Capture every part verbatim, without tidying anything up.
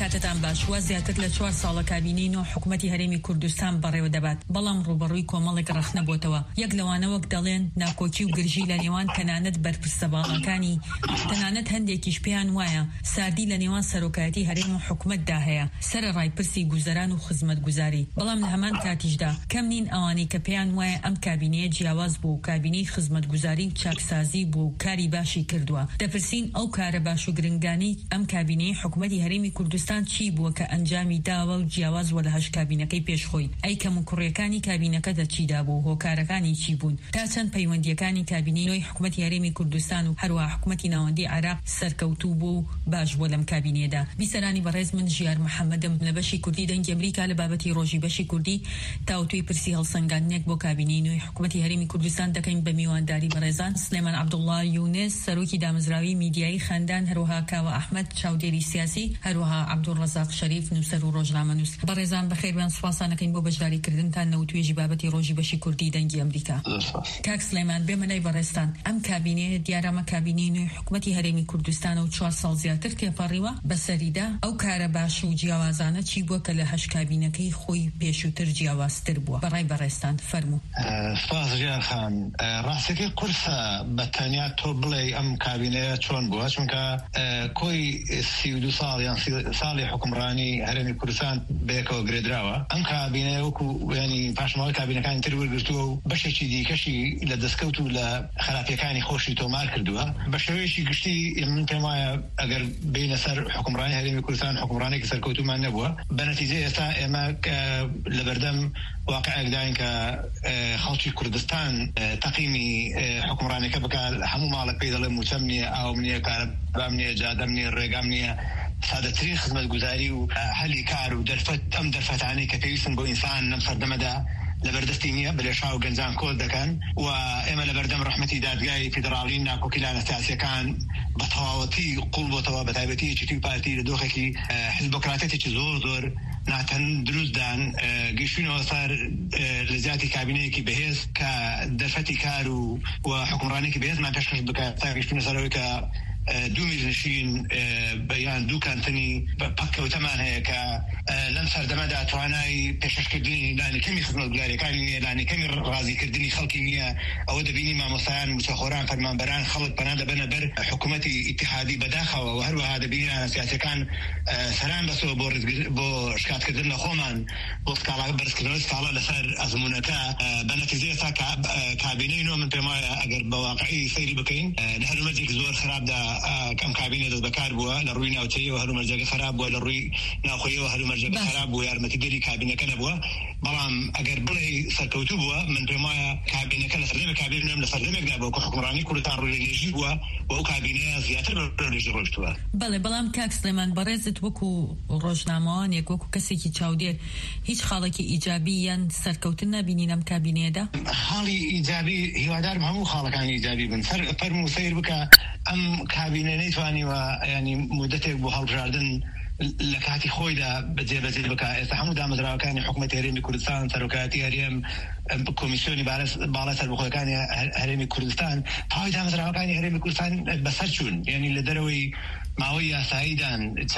کاتتان باش. وازیاتر لە چوار ساڵە کابینەی نۆ حکوومەتی هەرێمی کوردستان بەڕێوە دەبات، بەڵام ڕوبەڕووی کۆمەڵێک ڕەخنە بۆتەوە. یەک لەوانە وەک دەڵێن ناکۆکی و گرژی لە نێوان تەنانەت بەرپرسە باڵەکانی، تەنانەت هەندێکیش پێیان وایە ساردی لە نێوان سەرۆکایەتی هەرێم و حکوومەتدا هەیە سەر ڕایپرسی گوزەران و خزمەتگوزاری. بەڵام لە هەمان کاتیشدا کەم نین ئەوانەی کە پێیان وایە ئەم کابینەیە جیاواز بوو و کابینەی خزمەتگوزاری و چاکسازی بوو و کاری باشی کردووە. دەپرسین ئەو کارە باش و گرنگانی ئەم کابینەی حکوومەتی هەرێمی کوردستان چی بووە کە ئەنجامی داوە و جیاواز وە لە هەش کابینەکەی پێشخۆی؟ ئەی کەم و کوڕیەکانی کابینەکەدا چیدا بوو؟ هۆکارەکانی چی بوون؟ تا چەند پەیوەندیەکانی کابینەی نۆی حکوومەتی هەرێمی کوردستان و هەروە حکوومەتی ناوەندی عێراق سەرکەوتوو بوو و باش بووە لەم کابینەیەدا. بیسەرانی بەڕێز، من ژیار محەممەدم لە بەشی کوردی دەنگی ئەمریکا لە بابەتی ڕۆژی بەشی کوردی تاوتوی پرسی هەڵسەنگاندنێک بۆ کابینەی نۆی حکوومەتی هەرێمی کوردستان دەکەین بە میوانداری بەڕێزان سلێمان عەبدوڵڵا یونس، سەرۆکی دامەزراوی میدیایی خەندان، هەروەها کاوە ئەحمەد چاودێری سیاسی، هەروەها عەبدوڵڕەزاق شەریف نووسەر و ڕۆژنامەنووس. بەڕێزان بەخێربیان، سوپاسانەکەین بۆ بەشداریکردنتان نەوتوێژی بابەتی ڕۆژی بەشی کوردی دەنگی ئەمریکا. کاک سلێمان، بێمەلای بەڕێستان، ئەم کابینەیە دیارەمە کابینەی نوێی حکوومەتی هەرێمی کوردستان و چوار ساڵ زیاتر تێپەڕیوە. بەسەریدا ئەو کارە باش و جیاوازانە چی بووە کە لە هەش کابینەکەی خۆی پێشووتر جیاوازتر بووە؟ بەڕای بەڕێستان فەرموو. سپاس ژیان خان. ڕاستەکەی قورسە بەتەنیا تۆ بڵێ ئەم کابینەیە چۆن بووە، چونکە کۆی سی و دو ساڵ یان ساڵی حکومڕانی هەرێمی کوردستان بەیەکەوە گرێدراوە. ئەم کابینەیە وەکو ینی پاشماوەی کابینەکانی تر وەرگرتووە و بەشێکی دیکەشی لە دەستکەوت و لە خراپیەکانی خۆشی تۆمار کردووە. بە شێوەیەکی گشتی من پێم وایە ئەگەر بینە سەر حکومڕانی هەرێمی کوردستان حکومڕانێکی سەرکەوتومان نەبووە. بەنەتیجە ئێستا ئێمە لە بەردەم واقعەکداین کە خەڵکی کوردستان تەقیمی حکومڕانەکە بکات. هەموو ماڵک پێی دەڵێ موچەم نییە، ئاوم نییە، کارەبام نییە، جادەم نییە، ڕێگام نییە. سادەترین خزمەتگوزاری و هەلی کار و دەرفەت ئەم دەرفەتانەی کە پێویستن بۆ ئینسان لەم سەردەمەدا لەبەردەستی نییە، بەلێشا و گەنجان کۆت دەکەن. و ئێمە لەبەردەم ڕەحمەتی دادگای فیدراڵی ناکۆکیلانە سیاسیەکان بە تەواوەتی قوڵ بۆتەوە، بە تایبەتی یەکێتی و پارتی لە دۆخێکی حیزبۆکراتێکی زۆر زۆر ناتەن دروستدان گەیشتوونەوە سەر لە زیاتی کابینەیەکی بەهێز کە دەرفەتی کار و حکومڕانێکی بەهێزمان پێشکەش بکات تا گەیشتوونە سەرەوەی کە دوو میرنشین بەیان دوو کانتنی پەککەوتەمان هەیە کە لەم سەردەمەدا توانای پێشکەشکردنی لانەکەمی خزمەتگوزاریەکانی نییە، لانەکەمی ڕازیکردنی خەڵکی نییە. ئەوە دەبینی مامۆستایان، موچەخۆران، فەرمانبەران خەڵک پەنا دەبەنە بەر حکوومەتی ئیتیحادی بەداخەوە و هەروەها دەبینی سیاسەکان سەران بەسەوە بۆ بۆ شکاتکردن لە خۆمان بۆ سکاڵا بەرزکردنەوەی سکاڵا لەسەر ئەزمونەکە. بەنەتیجە ئێستا کابینەی نۆ من پێم وایە ئەگەر بە واقعی سەیری بکەین لە هەرومەرجێکی زۆر خراپدا کەم کابینە دەست بەکار بووە، لە ڕووی ناوچەیەوە هەرومەرجەکە خراپ بووە، لە ڕووی ناوخۆیەوە هەرومەرجەکە خراپ بووە، یارمەتیدەری کابینەکە نەبووە. بەڵام ئەگەر بڵێ سەرکەوتوو بووە، من پێم وایە کابینەکە لە سەردەمێک کابینەم لە سەردەمێکدا بووە کە حکومڕانی کوردستان ڕووی لێژی بووە و ئەو کابینەیە زیاتر بە لێژی ڕۆیشتووە. بەڵێ، بەڵام کاک سلێمان بەڕێزت وەکو ڕۆژنامەوانێک، وەکو کەسێکی چاودێر، هیچ خاڵێکی ئیجابی یان سەرکەوتن نبینین ئەم کابینەیەدا؟ خاڵی ئیجابی هیوادارم هەموو خاڵەکانی ئیجابی بن. فەرموو سەیر بکە ئەم کابینە نەیتوانیوە ینی مودەتێک بۆ هەڵبژاردن لە کاتی خۆیدا بەجێبەجێ بکە. ئێستا هەموو دامەزراوەکانی حکوومەتی هەرێمی کوردستان، سەرۆکایەتی هەرێم، کۆمیسیۆنی باڵای سەربەخۆیەکانی هەرێمی کوردستان، پاوی دامەزراوەکانی هەرێمی کوردستان بەسەر چوون. یعنی لە دەرەوەی ماوەی یاساییدان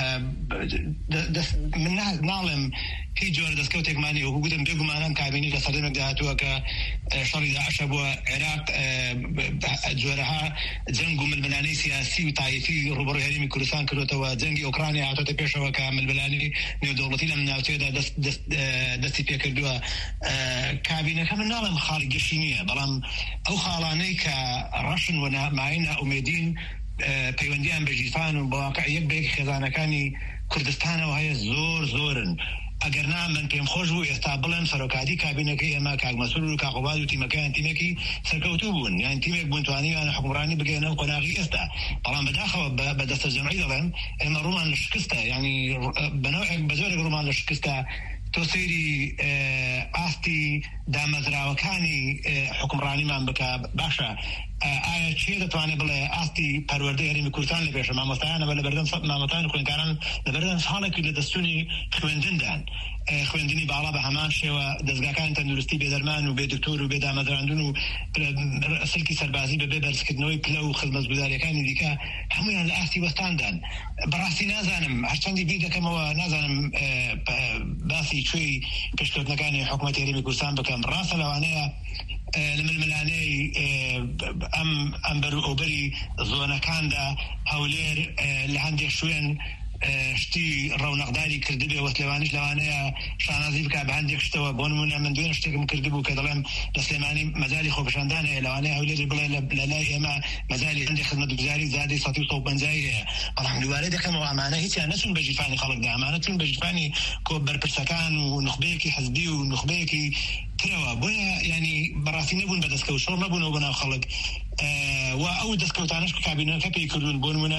من ناڵێم هیچ جۆرە دەستکەوتێکمانی وەکو گوتم بێگومانم کابینی لە سەردەمێکدا هاتووە کە شەڕی داعشە بووە عێراق، جۆرەها جەنگ و ململانەی سیاسی و تایفی ڕوبەڕووی هەرێمی کوردستان کردوتەوە، جەنگی ئۆکرانیا هاتۆتە پێشەوە کە ململانی نێودەوڵەتی لەم ناوچەیەدا دەستی پێ کردووە. کابینەکە من ناڵێم خاڵی گەشی نییە، بەڵام ئەو خاڵانەی کە ڕەشن و مای نائومێدین پەیوەندیان بە ژیفان و بەواقع یەک بەیەکی خێزانەکانی کوردستانەوە هەیە زۆر زۆرن. ئەگەر نا من پێم خۆش بوو ئێستا بڵێن سەرۆکاتی کابینەکەی ئێمە کاک مەسعود و کاک عوباد و تیمەکەیان تیمێکی سەرکەوتوو بوون، یان تیمێک بوون توانیویان حکومڕانی بگەێنە و قۆناغی ئێستا. بەڵام بەداخەوە بە دەستە جەمعی دەڵێن ئێمە ڕوومان لە شکستە، ینی بەنەوەیەک بەزۆرێک ڕوومان لە شکستە. تۆ سەیری ئاستی دامەزراوەکانی حکومڕانیمان بکە، باشە ئایا چێ دەتوانێت بڵێ ئاستی پەروەردەی هەرێمی کوردستان لە پێشە مامۆستایانەوە لە بەردەم مامۆستایان خوێندکاران لە بەردەم ساڵێکی لە دەستوری خوێندندان خوێندنی باڵا بە هەمان شێوە دەستگاکان تەندروستی بێدەرمان و بێ دکتۆر و بێ دامەزراندون و سلکی سەربازی بە بێ بەرزکردنەوەی پلە و خزمەتگوزاریەکانی دیکە هەمویان لە ئاستی وەستاندان. بەڕاستی نازانم هەرچەندی بیر دەکەمەوە نازانم باسی کوێی پێشکەوتنەکانی حکوومەتی هەرێمی کوردستان بکەم. ڕاستە لەوانەیە لە ململانەی ئەم ئەمبەر و ئەوبەری زۆنەکاندا هەولێر لە هەندێک شوێن شتی ڕەونەقداری کردبێ وەسلێوانیش لەوانەیە شانازی بکە بە هەندێک شتەوە. بۆ نمونە من دوێن شتێکم کردبوو کە دەڵێم لە سلێمانی مەجالی خۆپەشاندان هەیە، لەوانەیە هەولێری بڵێ لە لای ئێمە مەجالی هەندێک خزمەتگوزاری زادی سەد و سەد و پەنجای هەیە. بەڵام دووارەی دەکەمەوە ئەمانە هیچیان نەچون بە ژیفانی خەڵکدا، ئەمانە چون بە ژیفانی کۆ بەرپرسەکان و نخبەیەکی حزبی و نخبەیەکی ترەوە. بۆیە ینی بەڕاستی نەبوون بە دەستکەوت شۆڕ نەبوونەوە بەناو خەڵک و ئەو دەستکەوتانەش کە کابینەکە پێی کردوون. بۆ نمونە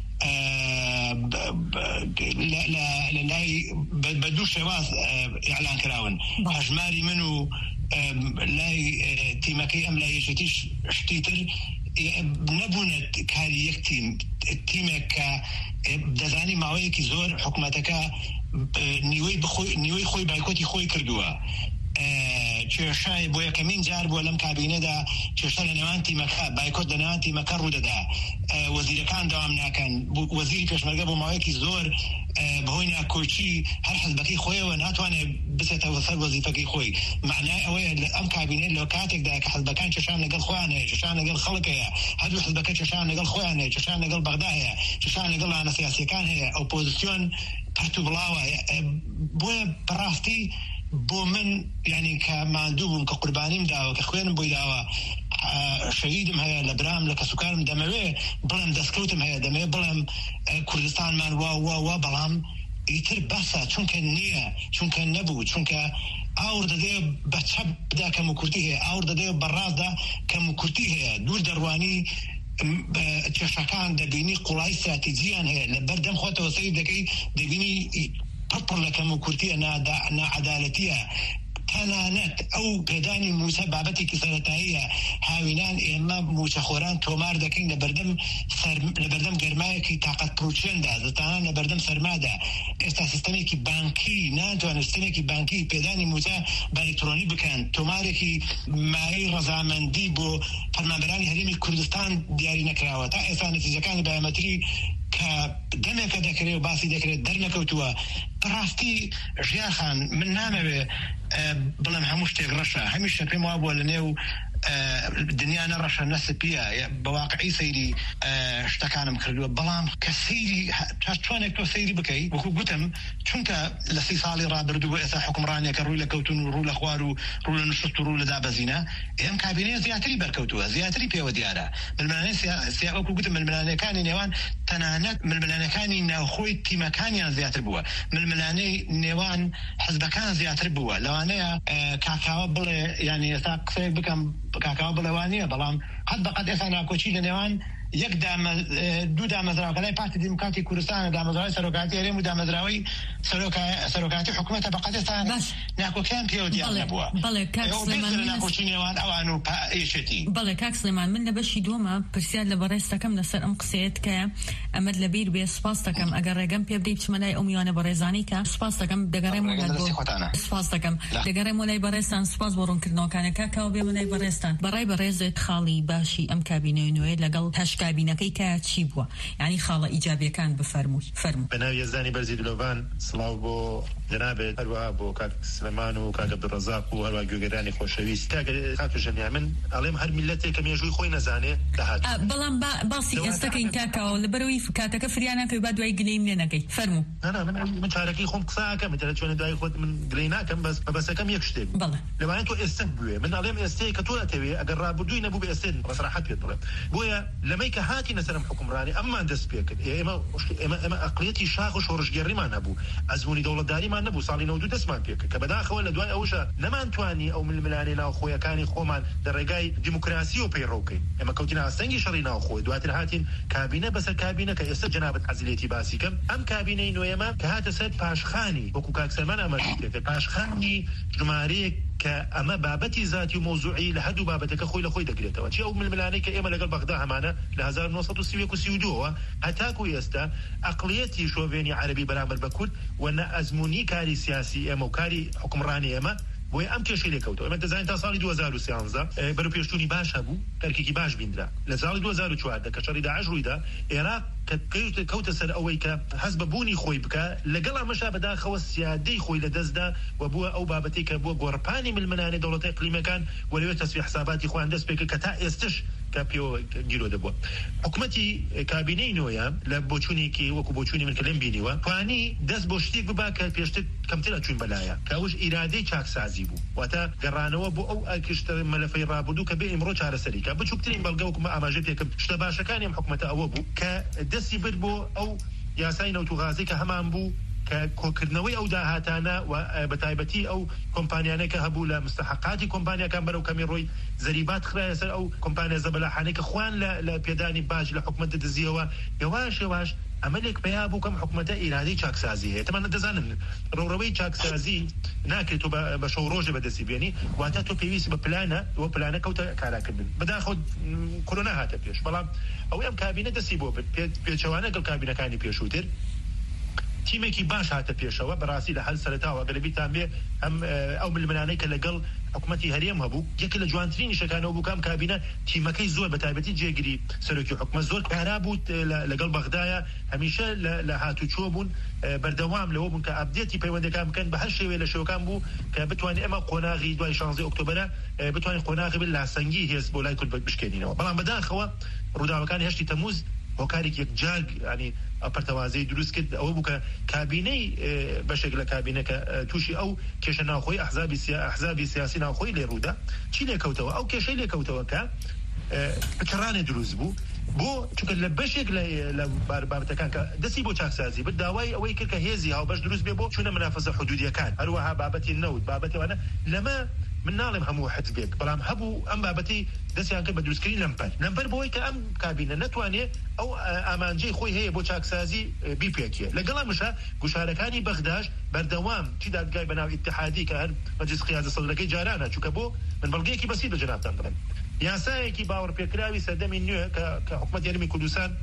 لە لای بە دوو شێواز ئیعلان کراون، هەژماری من و لای تیمەکەی ئەم لایەشێتیش شتی تر نەبوونە کاری یەک تیم تیمێک کە دەزانی ماوەیەکی زۆر حکوومەتەکە نیوەی خۆی بایکۆتی خۆی کردووە. کێشای بۆ یەکەمین جار بووە لەم کابینەدا کێشە لە نێوان تیمەکە بایکۆت لە نێوان تیمەکە ڕوودەدا. وەزیرەکان دەوام ناکەن، وەزیری پێشمەرگە بۆ ماوەیەکی زۆر بەهۆی ناکۆچی هەر حزبەکەی خۆیەوە ناتوانێت بچێتەوە سەر وەزیفەکەی خۆی. معنای ئەوەیە لە ئەم کابینە لە کاتێکدا کە حزبەکان کێشان لەگەڵ خۆیان هەیە، کێشان لەگەڵ خەڵک هەیە، هەردوو حزبەکە کێشان لەگەڵ خۆیان هەیە، کێشان لەگەڵ بەغدا هەیە، کێشان لەگەڵ لانە سیاسیەکان هەیە، ئۆپۆزیسیۆن پەرت و بڵاوە. بۆیە بەڕاستی بۆ من ینی کە ماندوو بووم کە قوربانیم داوە کە خوێنم بۆی داوە شەهیدم هەیە لە برام لە کەسوکارم دەمەوێ بڵێم دەستکەوتم هەیە دەمەوێ بڵێم کوردستانمان وا وا وا بەڵام ئیتر بەسە چونکە نییە، چونکە نەبوو، چونکە ئاور دەدێ بە چەپ بدا کەم و کورتی هەیە، ئاور دەدێ بەڕاستدا کەم و کورتی هەیە. دوور دەڕوانی کێشەکان دەبینی قوڵای استراتیجیان هەیە لە بەردەم خۆتەوە سەیر دەکەی دەبینی پڕ لە کەم و کورتیە ناعەدالەتیە. تەنانەت ئەو پێدانی موسە بابەتێکی سەرەتاییە هاوینان ئێمە موچەخۆران تۆمار دەکەین لە بەردەم گەرمایەکی تاقەت پرۆچێندا، زستانان لە بەردەم سەرمادا. ئێستا سیستەمێکی بانکی ناتوانێت سیستەمێکی بانکی پێدانی موچە بە ئەلکترۆنی بکەن. تۆمارێکی مایەی ڕەزامەندی بۆ فەرمانبەرانی هەرێمی کوردستان دیاری نەکراوە. تا ئێستا نەتیجەکانی بایۆمەتری کە دەمێکە دەکرێت و باسی دەکرێت دەرنەکەوتووە. بەڕاستی ژیاخان من نامەوێ بڵێم هەموو شتێک ڕەشە، هەمیشە پێم وا بووە لە نێو دنیا نەڕەشە نەسپیە، بەواقعی سەیری شتەکانم کردووە. بەڵام کە سەیری چۆنێک تۆ سەیری بکەی وەکو گوتم، چونکە لە سی ساڵی ڕابردوو بۆ ئێستا حکمڕانێکە ڕووی لە کەوتون و ڕوو لە خوار و ڕوو لە نشست و ڕوو لە دابەزینە، ئێم کابینەیە زیاتری بەرکەوتووە، زیاتری پێوە دیارە. ململانەی سیا وەکو گوتم ململانەکانی نێوان تەنانەت ململانەکانی ناوخۆی تیمەکانیان زیاتر بووە، ململانەی نێوان حزبەکان زیاتر بووە. لەوانەیە کاکاوە بڵێ ینی ئێستا قسەیەک بکەم کاکاوە بڵێوانیە، بەڵام قەت بەقەت ئێستا ناکۆچی لە نێوان یەک دوو دامەزراوە لای پارتی دیموکراتی کوردستانە، دامەزراوی سەرۆکاتی هەرێم و دامەزراوی سەرۆکاتی حکوومەتە بەقەت ئێستا ناکۆکیان پێوە دیار نەبووە. بەڵێ کاک سلێمان ناکۆچی نێوان ئەوان و ئێشێتی. بەڵێ کاک سلێمان من لە بەشی دووەمە پرسیار لە بەڕێستەکەم لەسەر ئەم قسەیەت کە ئەمەد لەبیر بێ. سپاس دەکەم ئەگەر ڕێگەم پێ بدەیت بچمە لای ئەو میوانە بەڕێزانی کە سپاس دەکەم دەگەڕێم سپاس دەکەم دەگەڕێم لای بەڕێستان. سپاس بۆ ڕوونکردنەوەکانە کاکاوە بێمە لای بەڕێستان. بەڕای بەڕێزت خاڵی باشی ئەم کابینەی نوێ لەگەڵ هەش کابینەکەی کە چی بووە، یعنی خاڵە ئیجابیەکان بفەرمووی فەرموو. بەناوی یەزدانی بەرزی دلۆڤان سڵاو بۆ جەنابێت، هەروەها بۆ کاک سلێمان و کاک عەبدوڕەزاق و هەروەها گوێگەرانی خۆشەویست. کاکژەنیا من ئەڵێم هەر میلەتێک کە مێژووی خۆی نەزانێ داهات. بەڵام باسی ئێستەکەین کاکاوە لەبەرەوەی کاتەکە فریانەکەی با دوای گلەیم لێ نەکەی فەرموو. نانا من من چارەکەی خۆم قساکەم دەرە چۆنە دوای خۆت من گلەی ناکەم، بەس بەسەکەم یەک شتێک لەوانێت تۆ ئێستە بوێ. من ئەڵێم ئێستەیە کە تۆ ئەتەوێ ئەگەر ڕابردووی نەبوو بە ئێستێن بەسەراحەت پێت بڵێم. بۆیە لەمەی کە هاتینە سەرم حکومڕانی ئەممان دەست پێ کرد. ئێمە ئێمە ئەقڵیەتی شاخ و شۆڕژگێڕیمان نەبوو، ئەزموونی دەوڵەتداریمان نەبوو. ساڵی نەوە دوو دەستمان پێ کرد کە بەداخەوە لە دوای ئەوشە نەمانتوانی ئەو ململانەی ناوخۆیەکانی خۆمان لە ڕێگای دیموکراسی و پەیڕەو بکەین. ئێمە کەوتینە ئاستەنگی شەڕی ناوخۆی، دواتر هاتین کابینە بەسەر کابینە کە ئێستا جەنابەت عەزیزێتی باسی کەم. ئەم کابینەی نوێیەمە کە هاتە سەر پاشخانی وەکو کاک سلێمان ئەمەژی پێ کرد، پاشخانی ژمارەیەک كأما بابتي ذاتي وموضوعي لهدو بابتك خوي لخوي دقريتها وشي أو من الملانيك إما لقل بغداد همانا لهزار نوصد وسيوك وسيودوها هتاكو يستا أقليتي شوفيني عربي برامر بكل وانا أزموني كاري سياسي إما وكاري حكمراني إما بۆی ئەم کێشەی لێکەوتەوە ئەمە دەزانین تا ساڵی دوو هەزار و سیانزە بەرەو پێشتوونی باش هەبوو کەرکێکی باش بینرا لە ساڵی دوو هەزار و چواردە کە شەڕی داعش ڕوویدا عێراق کەوتە سەر ئەوەی کە حەز بە بوونی خۆی بکە لەگەڵ ئەمەشا بەداخەوە سیادەی خۆی لەدەستدا و بووە ئەو بابەتەی کە بووە گۆڕپانی ململانێ دەوڵەتە ئیقلیمیەکان و لەوێ تەسویە حساباتی خۆیان دەست پێ کە تا ئێستش کە پێوە گیرۆ دەبووە حکومەتی کابینەی نۆیە لە بۆچوونێکی وەکو بۆچوونی من کە لێم بینیوە توانی دەست بۆ شتێک ببا کە پێشتر کەمتر ئەچوین بەلایە کە ئەوش ئیرادەی چاکسازی بوو واتە گەڕانەوە بۆ ئەو ئەکشتە مەلەفەی ڕابردوو کە بێ ئیمڕۆ چارەسەری کە بچووکترین بەڵگە وەکو ئاماژە پێکەم شتە باشەکانی ئەم حکومەتە ئەوە بوو کە دەستی برد بۆ ئەو یاسای نەوتوغازی کە هەمان بوو کە کۆکردنەوەی ئەو داهاتانە و بەتایبەتی ئەو کۆمپانیانە کە هەبوو لە مستحقاتی کۆمپانیاکان بەرەو کەمی ڕۆی زەریبات خرایە سەر ئەو کۆمپانیا زەبەلاحانەی کە خوان لە پێدانی باج لە حکومەت دەدزیەوە یەواش یەواش ئەمەلێک پێیا بوو کەم حکومەتە ئیرادەی چاکسازی هەیە تەمانە دەزانن ڕۆڕەوەی چاکسازی ناکرێت بە شەو ڕۆژە بەدەستی بێنی واتە تۆ پێویست بە پلانە ئەوە پلانە کەوتە کاراکردن بەداخۆ کۆرۆنا هاتە پێش بەڵام ئەوەی ئەم کابینە دەستی بۆ پێچەوانە گەڵ کابینەکانی پێشووتر تیمێکی باش هاتە پێشەوە بەڕاستی لە هەل سەرەتاوە گەلەبیتان بێ ئەم ئەو ململانەی کە لەگەڵ حکومەتی هەرێم هەبوو یەکە لە جوانترینی شەکانەوە بوو کام کابینە تیمەکەی زۆر بەتایبەتی جێگیری سەرۆکی حکومەت زۆر کارا بوو لەگەڵ بەغدایە هەمیشە لە هاتوچۆ بوون بەردەوام لەوە بوون کە ئەپدێتی پەیوەندەکان بکەن بە هەر شێوێ لە شێوەکان بوو کە بتوانین ئەمە قۆناغی دوای شانزەی ئۆکتۆبەرە بتوانین قۆناغی بن لاسەنگی هێز بۆ لای کورد بشکێنینەوە بەڵام بەداخەوە ڕووداوەکانی هەشتی تەمووز هۆکارێک یەکجار ینی ئەپەرتەوازەی دروست کرد ئەوە بوو کە کابینەی بەشێک لە کابینەکە تووشی ئەو کێشە ناوخۆی ئەحزابی ئەحزابی سیاسی ناوخۆی لێڕوودا چی لێکەوتەوە ئەو کێشەی لێکەوتەوە کە پچڕانێ دروست بوو بۆ چونکە لە بەشێک لە بابەتەکان کە دەستی بۆ چاکسازی بە داوای ئەوەی کرد کە هێزی هاوبەش دروست بێ بۆ چونە منافەزە حدودیەکان هەروەها بابەتی نەوت بابەتەوەنە لەمە من ناڵێم هەموو حزبێک بەڵام هەبوو ئەم بابەتی دەستیان کرد بە دروستکردنی لەمپەر لەمپەر بۆی کە ئەم کابینە نەتوانێت ئەو ئامانجەی خۆی هەیە بۆ چاکسازی بیپێکیە لەگەڵ ئەمەشە گوشارەکانی بەغداش بەردەوام چی دادگای بەناو ئیتحادی کە هەر مەجلیس قیادە سەدرەکەی جارانە چونکە بۆ من بەڵگەیەکی بەسیط بە جەنابتان دەڵێم یاسایەکی باوەڕ پێکراوی سەردەمی نوێ کە حکومەتی هەرێمی کوردستان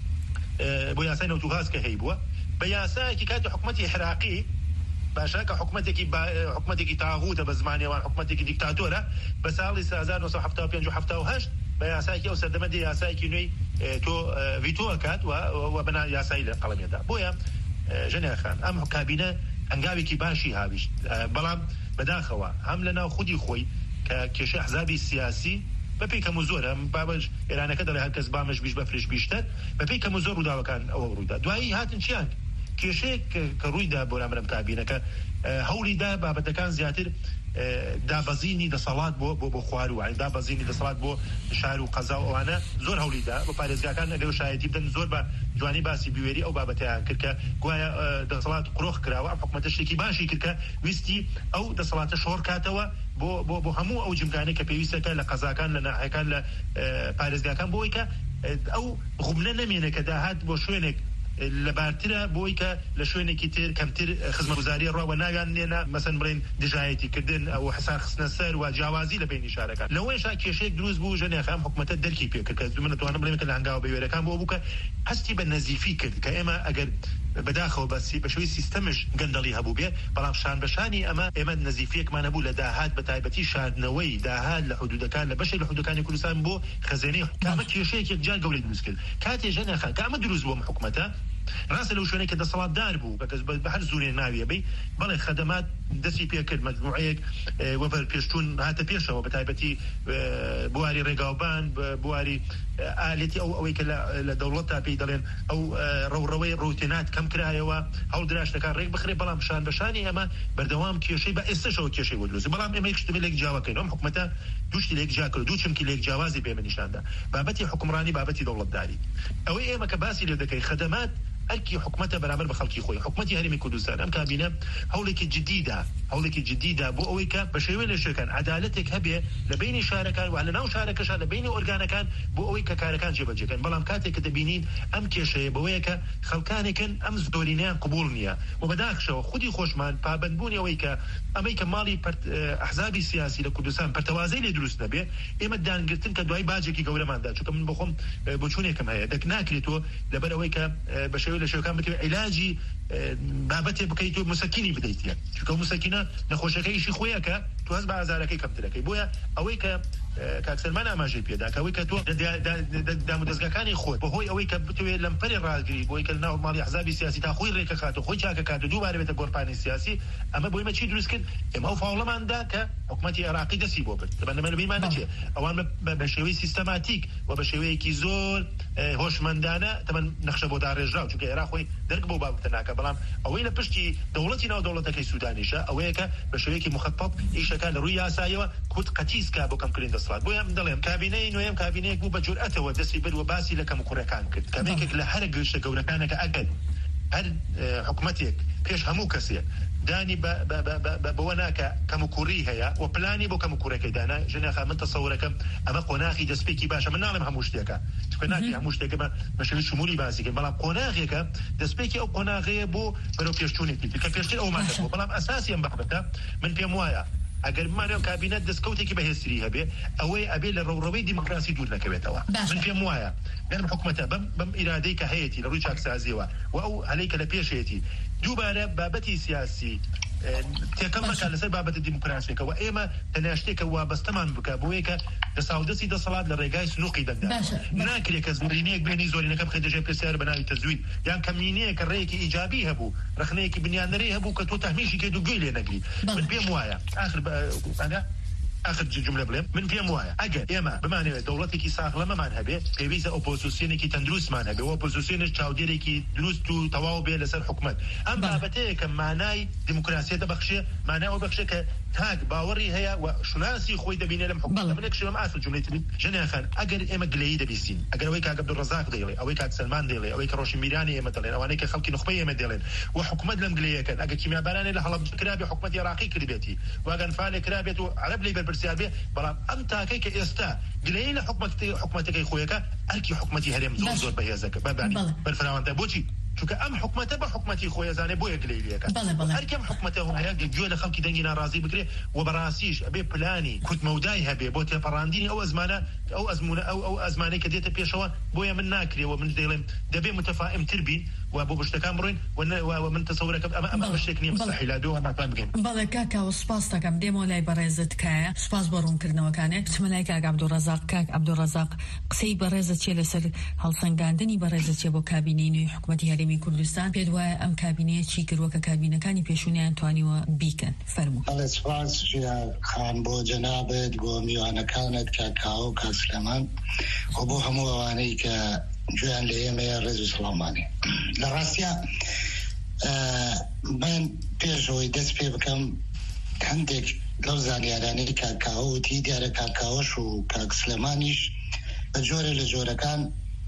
بۆ یاسای نەوتوغاز کە هەیە بووە بە یاسایەکی کاتی حکومەتی عێراقی باشە کە حکومەتێکی حکومەتێکی تاغوتە بە زمانیەوان حکومەتێکی دیکتاتۆرە بە ساڵی سە هەزار نۆ سەد و هەفتاد و پێنج و هەفتاد و هەشت بە یاسایەکی ئەو سەردەمە دێ یاسایەکی نوێی تۆ ڤیتۆ ئەکات و بەنا یاسایی لە قەڵەمێدا بۆیە ژەنیا خان ئەم کابینە هەنگاوێکی باشی هاویشت بەڵام بەداخەوە هەم لە ناو خودی خۆی کە کێشەی ئەحزابی سیاسی بەپێی کەم و زۆرە بابەش ئێرانەکە دەڵێ هەر کەس بامەش بیش بەفرش بیشتر بەپێی کەم و زۆر ڕووداوەکان ئەوە ڕوویدا دوایی هاتن چیان کێشەیە کە ڕوویدا بۆ رامرم کابینەکە هەوڵیدا بابەتەکان زیاتر دابەزینی دەسەڵات بۆ بۆ بۆ خوار و دابەزینی دەسەڵات بۆ شار و قەزا و ئەوانە زۆر هەوڵیدا بۆ پارێزگاکان ئەگەر شایەتی بدەن زۆر بە جوانی باسی بیوێری ئەو بابەتیان کرد کە گوایە دەسەڵات قرۆخ کراوە ئەم حکومەتە شتێکی باشی کرد کە ویستی ئەو دەسەڵاتە شۆڕ کاتەوە بۆ بۆ بۆ هەموو ئەو جمکانەی کە پێویستەکە لە قەزاکان لە ناحەکان لە پارێزگاکان بۆی کە ئەو غومنە نەمێنێ کە داهات بۆ شوێنێک لەبارترە بۆی کە لە شوێنێکی تر کەمتر خزمەتگوزاری ڕاوە ناویان نێنە مەسەن بڵێن دژایەتی کردن ئەو حسار خستنە سەر و جیاوازی لە بینی شارەکان لەوەیشا کێشەیەک دروست بوو ژەنێ خام حکومەتە دەرکی پێ کرد کە من نتوانم بڵێم کە لە هەنگاوە بەوێرەکان بۆ بوو کە هەستی بە نەزیفی کرد کە ئێمە ئەگەر بەداخەوە بەسی بە شوی سیستەمش گەندەڵی هەبوو بێ بەڵام شان بەشانی ئەمە ئێمە نەزیفیەکمان هەبوو لە داهات بە تایبەتی شاردنەوەی داهات لە حدودەکان لە بەشێک لە حدودەکانی کوردستان بۆ خەزێنەی کامە کێشەیەک یەکجار گەورەی دروست کرد کاتێ ژەنێ خان کامە دروست بووە حکومەتە ڕاستە لەو شوێنەی کە دەسەڵاتدار بوو بە هەر زوونێ ناویە بێ بەڵێ خەدەمات دەستی پێکرد مەجموعەیەک وەبەر پێشتون هاتە پێشەوە بە تایبەتی بواری ڕێگاوبان بواری ئالێتی ئەو ئەوەی کە لە دەوڵەتتا پێی دەڵێن ئەو ڕەوڕەوەی ڕوتێنات کەم کرایەوە هەوڵ دراشتەکان ڕێک بخرێ بەڵام شان بەشانی ئەمە بەردەوام کێشەی بە ئێستاشەوە کێشەی بۆ دروست بەڵام ئێمە یەکشتمە لێک جیاوەکەین ئەم حکومەتە دووشتی لێک جیا کرد دوو چمکی لێک جیاوازی پێمە نیشاندا بابەتی حکومڕانی بابەتی دەوڵەتداری ئەوەی ئێمە کە باسی لێ دەکەی خەدەمات ئەرکی حکومەتە بەرامبەر بە خەڵکی خۆی. حکومەتی هەرێمی کوردستان ئەم کابینە هەوڵێکی جدیدا هەوڵێکی جدیدا بۆ ئەوەی کە بە شێوەیە لە شوێکان عەدالەتێک هەبێ لە بینی شارەکان و لە ناو شارەکەشان لە بینی ئۆرگانەکان بۆ ئەوەی کە کارەکان جێبەجێکەن. بەڵام کاتێک کە دەبینین ئەم کێشەیە بەوەیە کە خەڵکانێکن ئەم زۆرینەیان قبول نییە و بەداخشەوە خودی خۆشمان پابەندبوونی ئەوەی کە ئەمەی کە ماڵی ئەحزابی سیاسی لە کوردستان پەرتەوازەی لێ دروست نەبێ ئێمە دانگرتن کە دوای باجێکی گەورەماندا چونکە من بخۆم بۆچوونێکم هەیە دەک ناکرێتەوە لەبەر ئەوەی کە بە شێوەیە لە شێوەکان بکرێت عیلاجی بابەتێ بکەیت و موسەکینی بدەیتە چونکە موسەکینە نەخۆشەکەیشی خۆیەکە تو هەست بە ئازارەکەی کەمتر دەکەی. بۆیە ئەوەی کە کاکسەلمان ئاماژەی پێدا کە ئەوەی کە تۆ دامودەستگاکانی خۆت بەهۆی ئەوەی کە بتوێت لەمپەری ڕاگری بۆی کە ناو ماڵی ئەحزابی سیاسی تا خۆی ڕێکە کات و خۆی چاکە کات و دووبارە بێتە گۆڕپانی سیاسی ئەمە بۆ ئێمە چی دروست کرد؟ ئێمە ئەو فاوڵەماندا کە حکومەتی عێراقی دەستی بۆ برد دەبەنەمە لەبیرمان نەچێت ئەوان بە شێوەی سیستەماتیک و بە شێوەیەکی زۆر هۆشمەندانە تەمەن نەخشە بۆ داڕێژراو چونکە عێراق خۆی دەرک بۆ بابەتە ناکە. بەڵام ئەوەی لە پشتی دەوڵەتی ناو دەوڵەتەکەی سوودانیشە ئەوەیە کە بە شێوەیەکی مخەفەف ئیشەکان لە ڕووی یاساییەوە کورت قەتیسکا بۆ کەمکردنی دەسەڵات. بۆیە ئەم دەڵێم کابینەی نوێم کابینەیەک بوو بە جورئەتەوە دەستی بردووە باسی لە کەم و کوڕەکان کرد کابینێک لە هەر گەشتە گەورەکانەکە ئەگەر هەر حکومەتێک پێش هەموو کەسێک دانی بەوە ناکە کەم و کوڕی هەیە و پلانی بۆ کەم و کوڕەکەی دانا ژنێخا من تەسەورەکەم ئەمە قۆناغی دەستپێکی باشە. من ناڵێم هەموو شتێکە چونکە ناکرێت هەموو شتێکە بە شێوەی شمولی باسیکە بەڵام قۆناغێکە دەستپێکی ئەو قۆناغەیە بۆ بەرەو پێشچوونێکی کە پێشتر ئەومان دەبوو. بەڵام ئەساسی ئەم بابەتە من پێم وایە ئەگەر بمانێ کابینەت دەستکەوتێکی بەهێزتری هەبێ ئەوەی ئەبێ لە ڕەوڕەوەی دیموکراسی دوور نەکەوێتەوە. من پێم وایە گەرم حکومەتە بەم بەم ئیرادەی کە هەیەی لە ڕووی چاکسازیەوە و ئەو هەلەی کە لە پێشێتی دووبارە بابەتی سیاسی تێکەڵ مەکات لەسەر بابەتی دیموکراسیەکەەوە ئێمە تەناشتێکە وابەستەمان بکە بۆیە کە دەساودەستی دەسەڵات لە ڕێگای سنووقی دەندا ناکرێت کە زۆرینەیەک بێنی زۆرینەکە بخێت دەژێت پرسیار بە ناوی تەزوید یان کەمینەیە کە ڕێیەکی ئیجابی هەبوو ڕخنەیەکی بنیانەرەی هەبوو کە تۆ تەحمیشی کرد و گوێی لێ نەگری. من پێم وایە آخر آخر جملة بڵێم من پێم وایە ئەگەر ئێمە بمانەوێت دەوڵەتێکی ساغڵەمەمان هەبێ پێویستە ئۆپۆزیسیۆنێکی تەندروستمان هەبێ و ئۆپۆزیسیۆنێک چاودێرێکی دروست و تەواو بێ لەسەر حکومەت. ئەم بابەتەیە کە مانای دیموکراسی دەبەخشێ مانای ئەو بەخشێ کە تاک باوەڕی هەیە و شوناسی خۆی دەبینێ لەم حکومەتە. منێک شێوەم ئاسر جملەی ژنێخان ئەگەر ئێمە گلەیی دەبیستین ئەگەر ئەوەی کاک عەبدوڕەزاق دەیڵێ ئەوەی کاک سەلمان دەیڵێ ئەوەی کە ڕۆشن میرانی ئێمە دەڵێن ئەوانەی کە خەڵکی نوخبەی ئێمە دەڵێن و حکومەت لەم گلەیەکەن ئەگەر کیمیابارانێ لە هەڵەبجە کرابێ حکومەتی عێراقی کردبێتی واگەن فالێ کرابێت و عەرەب لێی بەرپرسیار بێ. بەڵام ئەم تاکەی کە ئێستا گلەیی لە حکومەتەکەی خۆیەکە ئەرکی حکومەتی هەرێم زۆر زۆر بەهێزەکە بەبانی بەرفراوانتە بۆچی چونکە ئەم حکومەتە بە حکومەتی خۆی ئەزانێ بۆیە گلەیلیەکە هەرکەم حکومەتە هەیە گوێ لە خەڵکی دەنگی ناڕازی بکرێ و بەڕاستیش ئەبێ پلانی کورتمەودای هەبێ بۆ تێپەڕاندنی ئەو ئەزمانە ئەو ئەزمونە ئەو ئەو ئەزمانەی کە دێتە پێشەوە. بۆیە من ناکرێەوە من دەڵێم دەبێ متەفاعمتر بین و بۆ بشتەکان بڕۆین و من تەسەورەکەم ئەمە ئەمە بەشێک نییە مستەحیلە دووە ناتوان بگەین. بەڵێ کاکا و سپاس دەکەم دێمە لای بەڕێزت کایە سپاس بۆ ڕوونکردنەوەکانێک چمە لای کاک عەبدوڕەزاق. کاک عەبدوڕەزاق قسەی بەڕێزت چێ لەسەر هەڵسەنگاندنی بەڕێزت چێ بۆ کابینەی نوێی حکومەتی هەرێمی کوردستان؟ پێت وایە ئەم کابینەیە چی کردووە کە کابینەکانی پێشوونیان توانیوە بیکەن؟ فەرموو. بەڵێ سپاس خان بۆ جەنابەت بۆ میوانەکانت کاکاو کاک سلێمان و بۆ هەموو ئەوانەی کە گوێیان لە ئێمەیە ڕێز و سڵامانی. لە ڕاستیە من پێشەوەی دەست پێ بکەم هەندێک لەو زانیارانەی کاکاوتی دیارە کاکاوەش و کاک سلێمانیش بە جۆرە لە جۆرەکان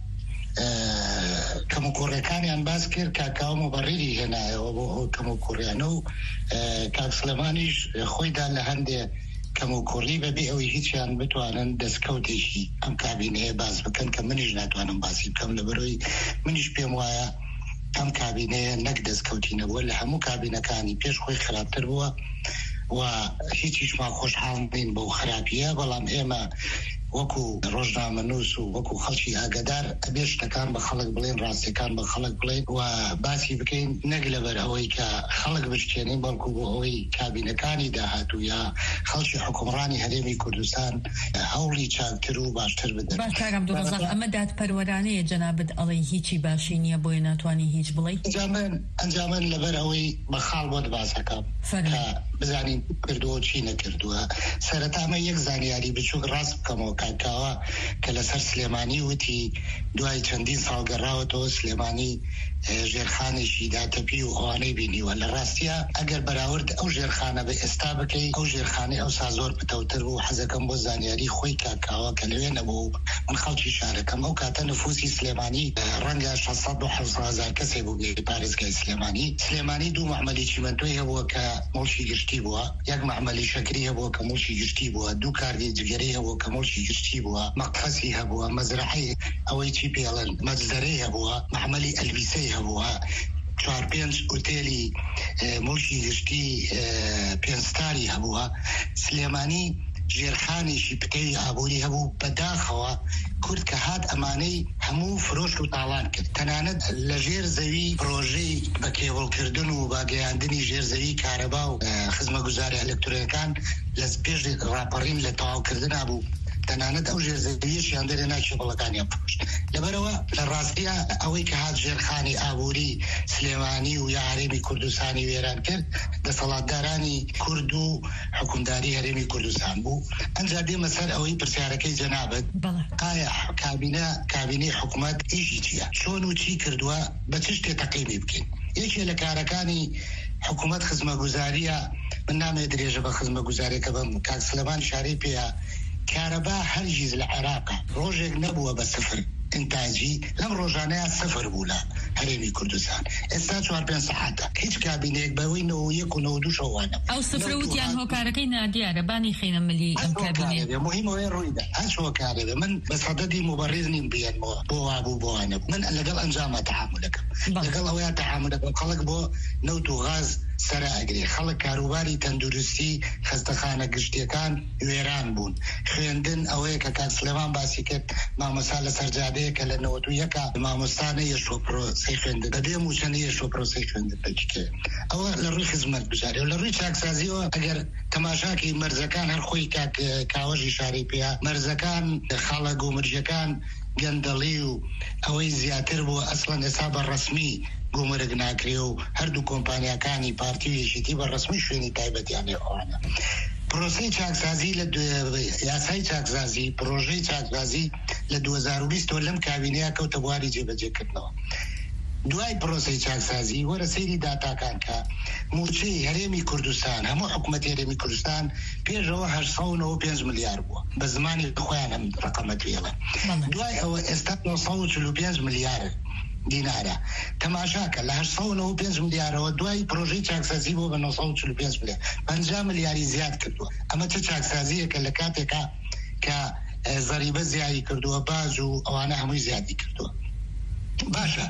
کەم و کوڕەکانیان باس کرد کاکاو مەبەڕیری هێنایەوە بۆ ئەو کەم و کوڕیانە و کاک سلێمانیش خۆیدا لە هەندێ کەم و کوڕی بەبێ ئەوەی هیچیان بتوانن دەستکەوتێکی ئەم کابینەیە باس بکەن کە منیش ناتوانم باسی بکەم لەبەرەوەی منیش پێم وایە ئەم کابینەیە نەک دەستکەوتی نەبووە لە هەموو کابینەکانی پێش خۆی خراپتر بووە و هیچیشمان خۆشحاڵ بین بەو خراپیە. بەڵام ئێمە وەکو ڕۆژنامەنووس و وەکو خەڵکی ئاگادار ئەبێ شتەکان بە خەڵک بڵێن ڕاستیەکان بە خەڵک بڵێن و باسی بکەین نەک لەبەر ئەوەی کە خەڵک بشکێنین بەڵکو بۆ ئەوەی کابینەکانی داهاتوو یا خەڵکی حکومڕانی هەرێمی کوردستان هەوڵی چاکتر و باشتر بدەن. باش کاک عەبدوڕەزاق ئەمە دادپەروەرانەیە جەنابەت ئەڵێ هیچی باشی نییە بۆیە ناتوانی هیچ بڵێ؟ ئەنجامەن ئەنجامەن لەبەر ئەوەی بەخاڵ بۆت باسەکەم کە بزانین کردووە چی نەکردووە. سەرەتامە یەک زانیاری بچووک ڕاست بکەمەوە کاکاوە کە لەسەر سلێمانی وتی دوای چەندین ساڵ گەڕاوەتەوە سلێمانی ژێرخانێکی داتەپی و ئەوانەی بینیوە. لە ڕاستیە ئەگەر بەراورد ئەو ژێرخانە بە ئێستا بکەی ئەو ژێرخانەی ئەوسا زۆر پتەوتر بوو. حەزەکەم بۆ زانیاری خۆی کاکاوە کە لەوێ نەبوو من خەڵکی شارەکەم ئەو کاتە نفوسی سلێمانی ڕەنگە شەشسەد بۆ حەوت هەزار کەسێک بوو بێ پارێزگای سلێمانی. سلێمانی دوو مەعمەلی چیمەنتۆی هەبووە کە مڵشی گشتی بووە، یەک مەعمەلی شەکری هەبووە کە مڵشی گشتی بووە، دوو کارگەی جگەرەی هەبووە کە مڵشی گشتی بووە، مەقفەسی هەبووە، مەزرعەی ئەوەی چی پێڵێن مەجزەرەی هەبووە، مەعمەلی ئەلویسەی هەبووە، چوار پێنج ئوتێلی مڵشی گشتی پێنجستاری هەبووە. سلێمانی ژێرخانێکی پتەوی ئابووری هەبوو بەداخەوە کورد کە هات ئەمانەی هەموو فرۆشت و تاڵان کرد. تەنانەت لە ژێر زەوی پرۆژەی بە کێبڵکردن و باگەیاندنی ژێر زەوی کارەبا و خزمەتگوزاری ئەلکترۆنیەکان لە پێش ڕاپەڕین لە تەواوکردنا بوو. تەنانەت ئەو ژێرزەویەشیان دەرێنا کێبڵەکانیان فرۆشت. لەبەرەوە لە ڕاستیە ئەوەی کە هات ژێرخانی ئابووری سلێمانی و یا هەرێمی کوردستانی وێران کرد دەسەڵاتدارانی کورد و حکومداری هەرێمی کوردستان بوو. ئەنجا دێمە سەر ئەوەی پرسیارەکەی جەنابەت ئایا کابینە کابینەی حکوومەت ئیشی چییە، چۆن و چی کردووە، بە چ شتێ تەقیمی بکەین. یەکێ لە کارەکانی حکوومەت خزمەتگوزاریە، من نامێ درێژە بە خزمەتگوزاریەکە بم، کاک سلێمان شارەی پێیە کارەبا هەرگیز لە عێراقا ڕۆژێک نەبووە بە سفر ئینتاجی، لەم ڕۆژانەیە سفر بوو لە هەرێمی کوردستان. ئێستا چوار پێنج سەعاتە هیچ کابینەیەک بەوەی نەوە یەک و نەوە دوو شەوانە ئەو سفرە وتیان هۆکارەکەی نادیارە بانی خینە ملی ئەم کابینێ مهمەوەی ڕوویدا هەر هۆکارێ. من بە سەدەدی مبەڕیز نیم بێنمەوە بۆ وابوو بۆوانە بوو. من لەگەڵ ئەنجامە تەعاملەکەم، لەگەڵ ئەوەیە تەعاملەکەم. خەڵک بۆ نەوت و غاز سەرە ئەگرێ، خەڵک کاروباری تەندروستی خەستەخانە گشتیەکان وێران بوون. خوێندن ئەوەیە کە کاک سلێمان باسی کرد مامۆستا لە سەرجادەیە کە لە نەوەت و یەکە مامۆستانە یەشۆ پرۆسەی خوێندن بەبێ موچەنە یەشۆ پرۆسەی خوێندن بکێ. ئەوە لە ڕووی خزمەتگوزاری و لە ڕووی چاکسازیەوە ئەگەر تەماشاکی مەرزەکان هەر خۆی کاک کاوەژی شاری پێیا مەرزەکان خاڵک و مرجەکان گەندەڵی و ئەوەی زیاتر بوو ئەسڵەن ئێستا بە ڕەسمی گومرگ ناکرێ و هەردوو کۆمپانیەکانی پارتی و یەکێتی بە ڕەسمی شوێنی تایبەتیانێ ئەوانە. پرۆسەی چاکسازی لە یاسای چاکسازی پرۆژەی چاکسازی لە دوو هەزار و بیست لەم کابینەیە کەوتە بواری جێبەجێکردنەوە. دوای پرۆسەی چاکسازی وەرە سەیری داتاکان کە موچەی هەرێمی کوردستان هەموو حکوومەتی هەرێمی کوردستان پێشەوە هەشت سەد و نۆ و پێنج ملیار بووە بە زمانی خۆیان ئەم ڕقەمە توێڵە. دوای ئەوە ئێستا نۆ سەد و چل و پێنج ملیارە دینارە. تەماشاکە لە هەشت سەد و نۆ و پێنج ملیارەوە دوای پرۆژەی چاکسازی بۆ بە نۆ سەد و چل و پێنج ملیار پەنجا ملیاری زیاد کردووە. ئەمە چه چاکسازیەکە لە کاتێکا کە زەریبە زیادی کردووە، باج و ئەوانە هەمووی زیادی کردووە. باشە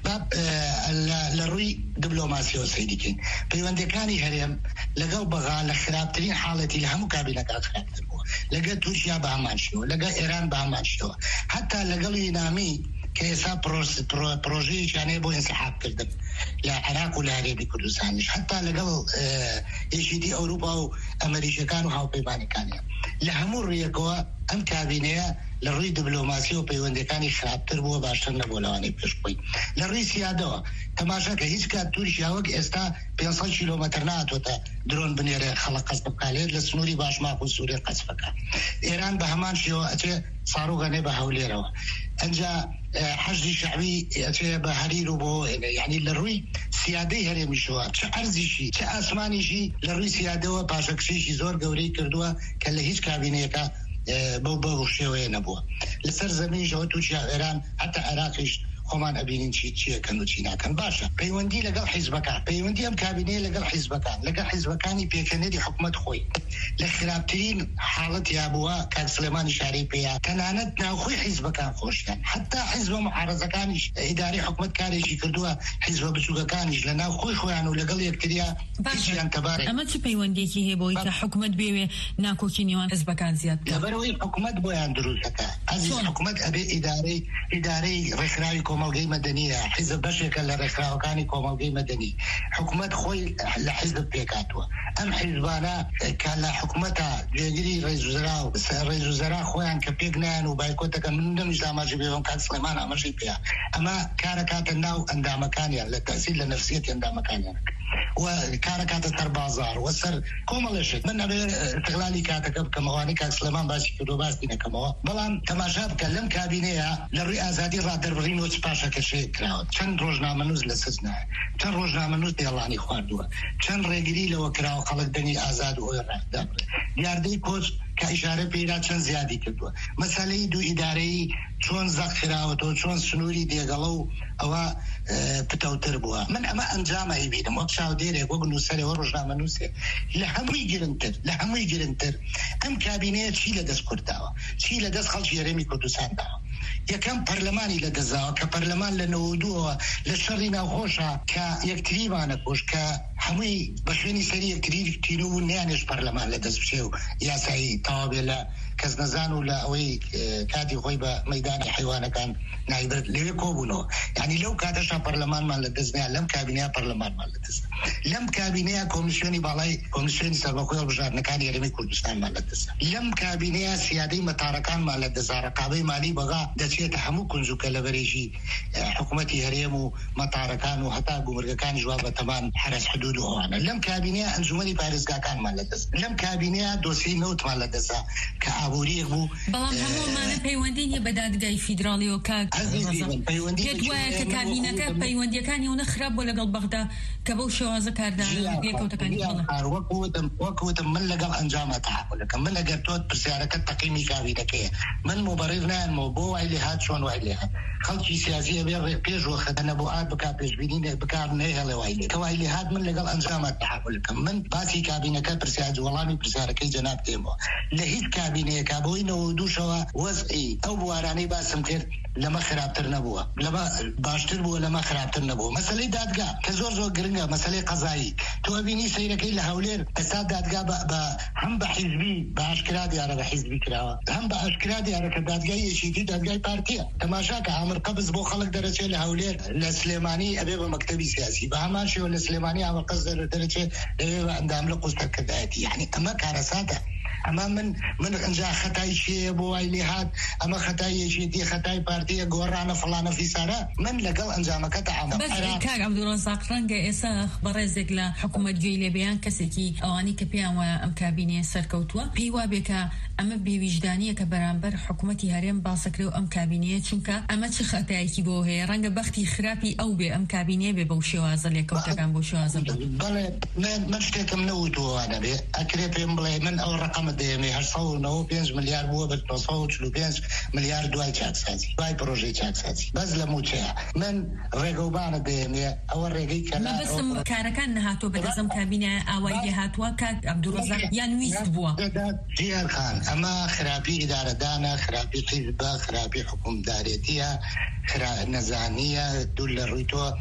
لە ڕووی دیبلۆماسیەوە سەیریکەین. پەیوەندەکانی هەرێم لەگەڵ بەغا لە خراپترین حاڵەتی لە هەموو کابینەکان خراپتر بووە، لەگەڵ تورکیا بە هەمان شێوە، لەگەڵ ئێران بە هەمان شێوە، هەتا لەگەڵی نامی کە ئێستا پرۆژەیەکیانەیە بۆ ئینسحابکردن لە عێراق و لە هەرێمی کوردستانیش، هەتا لەگەڵ یەکێتی ئەوروپا و ئەمریکەکان و هاوپەیمانەکانیان. لە هەموو ڕێیەکەوە ئەم کابینەیە لە ڕووی دیبلۆماسی و پەیوەندەکانی خراپتر بووە باشتر نەبوو لەوانەی پێشبووی. لە ڕووی سیادەوە تەماشاکە هیچ کات تورکیا وەک ئێستا پێنج سەد کیلۆمەتر ناتوەتە درۆن بنێرە خەڵک قەسب بکالێت لە سنووری باشماق و سوورێ قەسبەکە. ئێران بە هەمان شێوە ئەچێ ساڕوگەنێ بە هەولێرەوە، ئەنجا حەشدی شەعبی ئەچێ بە هەریر و بۆ یعنی لە ڕووی سیادەی هەرێمیشەوە چه ئەرزیشی چه ئاسمانیشی لە ڕووی سیادەوە پاشەکشێکی زۆر گەورەی کردووە کە لە هیچ کابینەیەکە بەو بەو شێوەیە نەبووە. لەسەر زەمینیشەوە تووشیا ئێران هەتا عێراقیش خۆمان ئەبینین چی چیەکەن و چی ناکەن. باشە پەیوەندی لەگەڵ حیزبەکان، پەیوەندی ئەم کابینەیە لەگەڵ حیزبەکان، لەگەڵ حیزبەکانی پێکەنەری حکوومەت خۆی لە خراپترین حاڵەت یابووە. کاک سلێمانی شارەی پێیا تەنانەت ناوخۆی حیزبەکان خۆشیان، هەتا حیزبە معارەزەکانیش ئیداری حکوومەت کارێکی کردووە، حیزبە بچووکەکانیش لە ناو خۆی خۆیان و لەگەڵ یەکتریا هیچیان تەبارێت. ئەمە چ پەیوەندێکی هەیە بۆی کە حکوومەت بێوێ ناکۆکی نێوان حیزبەکان زیاد بکات؟ لەبەرەوەی حکوومەت بۆیان دروستەکە. ئەزیز حکوومەت ئەبێ ئیدارەی ئیدارەی ڕێکخراوی کۆمەڵگەی مەدەنیە، حیزب بەشێکە لە ڕێکخراوەکانی کۆمەڵگەی مەدەنی. حکوومەت خۆی لە حیزب پێکاتوە. ئەم حیزبانە کە لە حکوومەتە گوێگری ڕێزوزەرا و ڕێزوزەرا خۆیان کە پێک نایەن و بایکۆتەکە من نەمیش داماژی بێوەم کاک سلێمان ئاماژەی پێیا. ئەمە کارەکاتە ناو ئەندامەکانیان لە تەسیل لە نەفسیەتی ئەندامەکانیان. وكاركات التربازار وسر كومالشت من أبي استغلالي كاتكب كمواني كسلمان باسي كدو باسي نكموا بلان تماشاب كلم كابينيا للرئاسة دي رادر برينو سباشا كشي كراود كان روجنا منوز لسسنا كان روجنا منوز دي الله خواردوا كان رجلي لو كراو خلق دني آزاد ويرح دبر ياردي كوز كإشارة بيرا كان زيادة كدوا مسألة دو إداري شون زخراوتو شون سنوري ديغلو أو بتوتر بوا من أما أنجام هي بيدم وقشاو ديري وقنو سالي ورجنا منوسي لحمي جرنتر لحمي جرنتر أم كابينية شيلة دس كرداوا شيلة دس خلش يرمي كردستان داوا يا كم برلماني لدزاوا كبرلمان لنودوها لشرنا وخوشا كيكتريبانا كوش كحمي بشيني سري يكتريب تينو نيانش برلمان لدز بشيو يا سعيد طابلا كز نزانو لا وي كادي غيبة ميدان حيوانة كان نايبر ليه كوبونو يعني لو كادشا برلمان ما لدزنا لم كابينيا برلمان ما لدزنا لم كابينيا كوميسيوني بالاي كوميسيوني سرباكوية بجار نكان يرمي كردستان ما لدزنا لم كابينيا سيادي متاركان ما لدزنا رقابي مالي بغا دسية تحمو كنزو كالبريشي حكومتي هريمو متاركان وحتى قمرقان جواب تمان حرس حدوده هوانا لم كابينيا انزومني بارزقا كان ما لدزنا لم كابينيا دوسي نوت ما لدزنا كأبوريه بو بلام همو مانا بيوانديني بدادقاي فيدرالي وكاك جدوى ككابينة بيواندي كان يونخرب ولا قلب بغدا كبو شوازة كاردان بيكو تكاني بلا وقوة وقوة من لقل أنجام تحقل كم من لقل توت برسيارة تقيمي كابينة كيه من مبارزنا الموبو وعلي هاد شون وعلي هاد خلطي سياسية بير بيج وخد نبوات بكا بيج بينين بكار نيها لوعلي كوعلي هاد من لقل أنجام تحقل كم من باسي كابينة كبرسيارة والله برسيارة كي جناب تيمو لهيد كابينة كابوين ودوشوا وزعي أو بواراني باسم كير لما خرابتر نبوه لما باشتر بوه لما خرابتر نبوه مسألة دادقا كزور زور قرنقا مسألة قضائي تو أبيني سيركي لهولير استاد دادقا با هم بحزبي باشكرادي على بحزبي كراوا هم باشكرادي على كدادقا يشيتي دادقا بارتيا تماشاك عمر قبض بو خلق درجة لهولير لسليماني أبيبا مكتبي سياسي بهماشي ولسليماني عمر قصد درجة أبيبا عندهم لقصة كداتي يعني أما كارساته أما من من إنجا خطاي شيء بوايلي هاد أما خطاي شيء دي خطاي بارتية جورانا فلانا في سارة من لقل إنجا ما كتعامل بس كار عبد الرزاق رنجة إسا برزق لحكومة جيلي بيان كسكي أواني كبيان وأم كابينة سركوتوا بيوا بك أما بوجدانية كبرامبر حكومتي هرم باسكري وأم كابينة شنكا أما تخطاي كي بوه رنجة بختي خرابي أو بأم كابينة ببوشي وازل يكوتا كان بوشي وازل بله من مشتك منوتوا أنا بي أكري بمبلي من أو رقم ديمي هالصور نو بينز مليار بوا بتنصور شلو بينز مليار دواي تاكساتي دواي بروجي تاكساتي بس لموتشا من رجوبان ديمي أو رجي كلا ما بس كاركان هاتو بدزم كابينة أوائي هاتوا كات عبد الرزاق ينويست بوا جيار خان أما خرابي إدارة دانا خرابي حزبة خرابي حكومة داريتية خرابي نزانية دول الريتو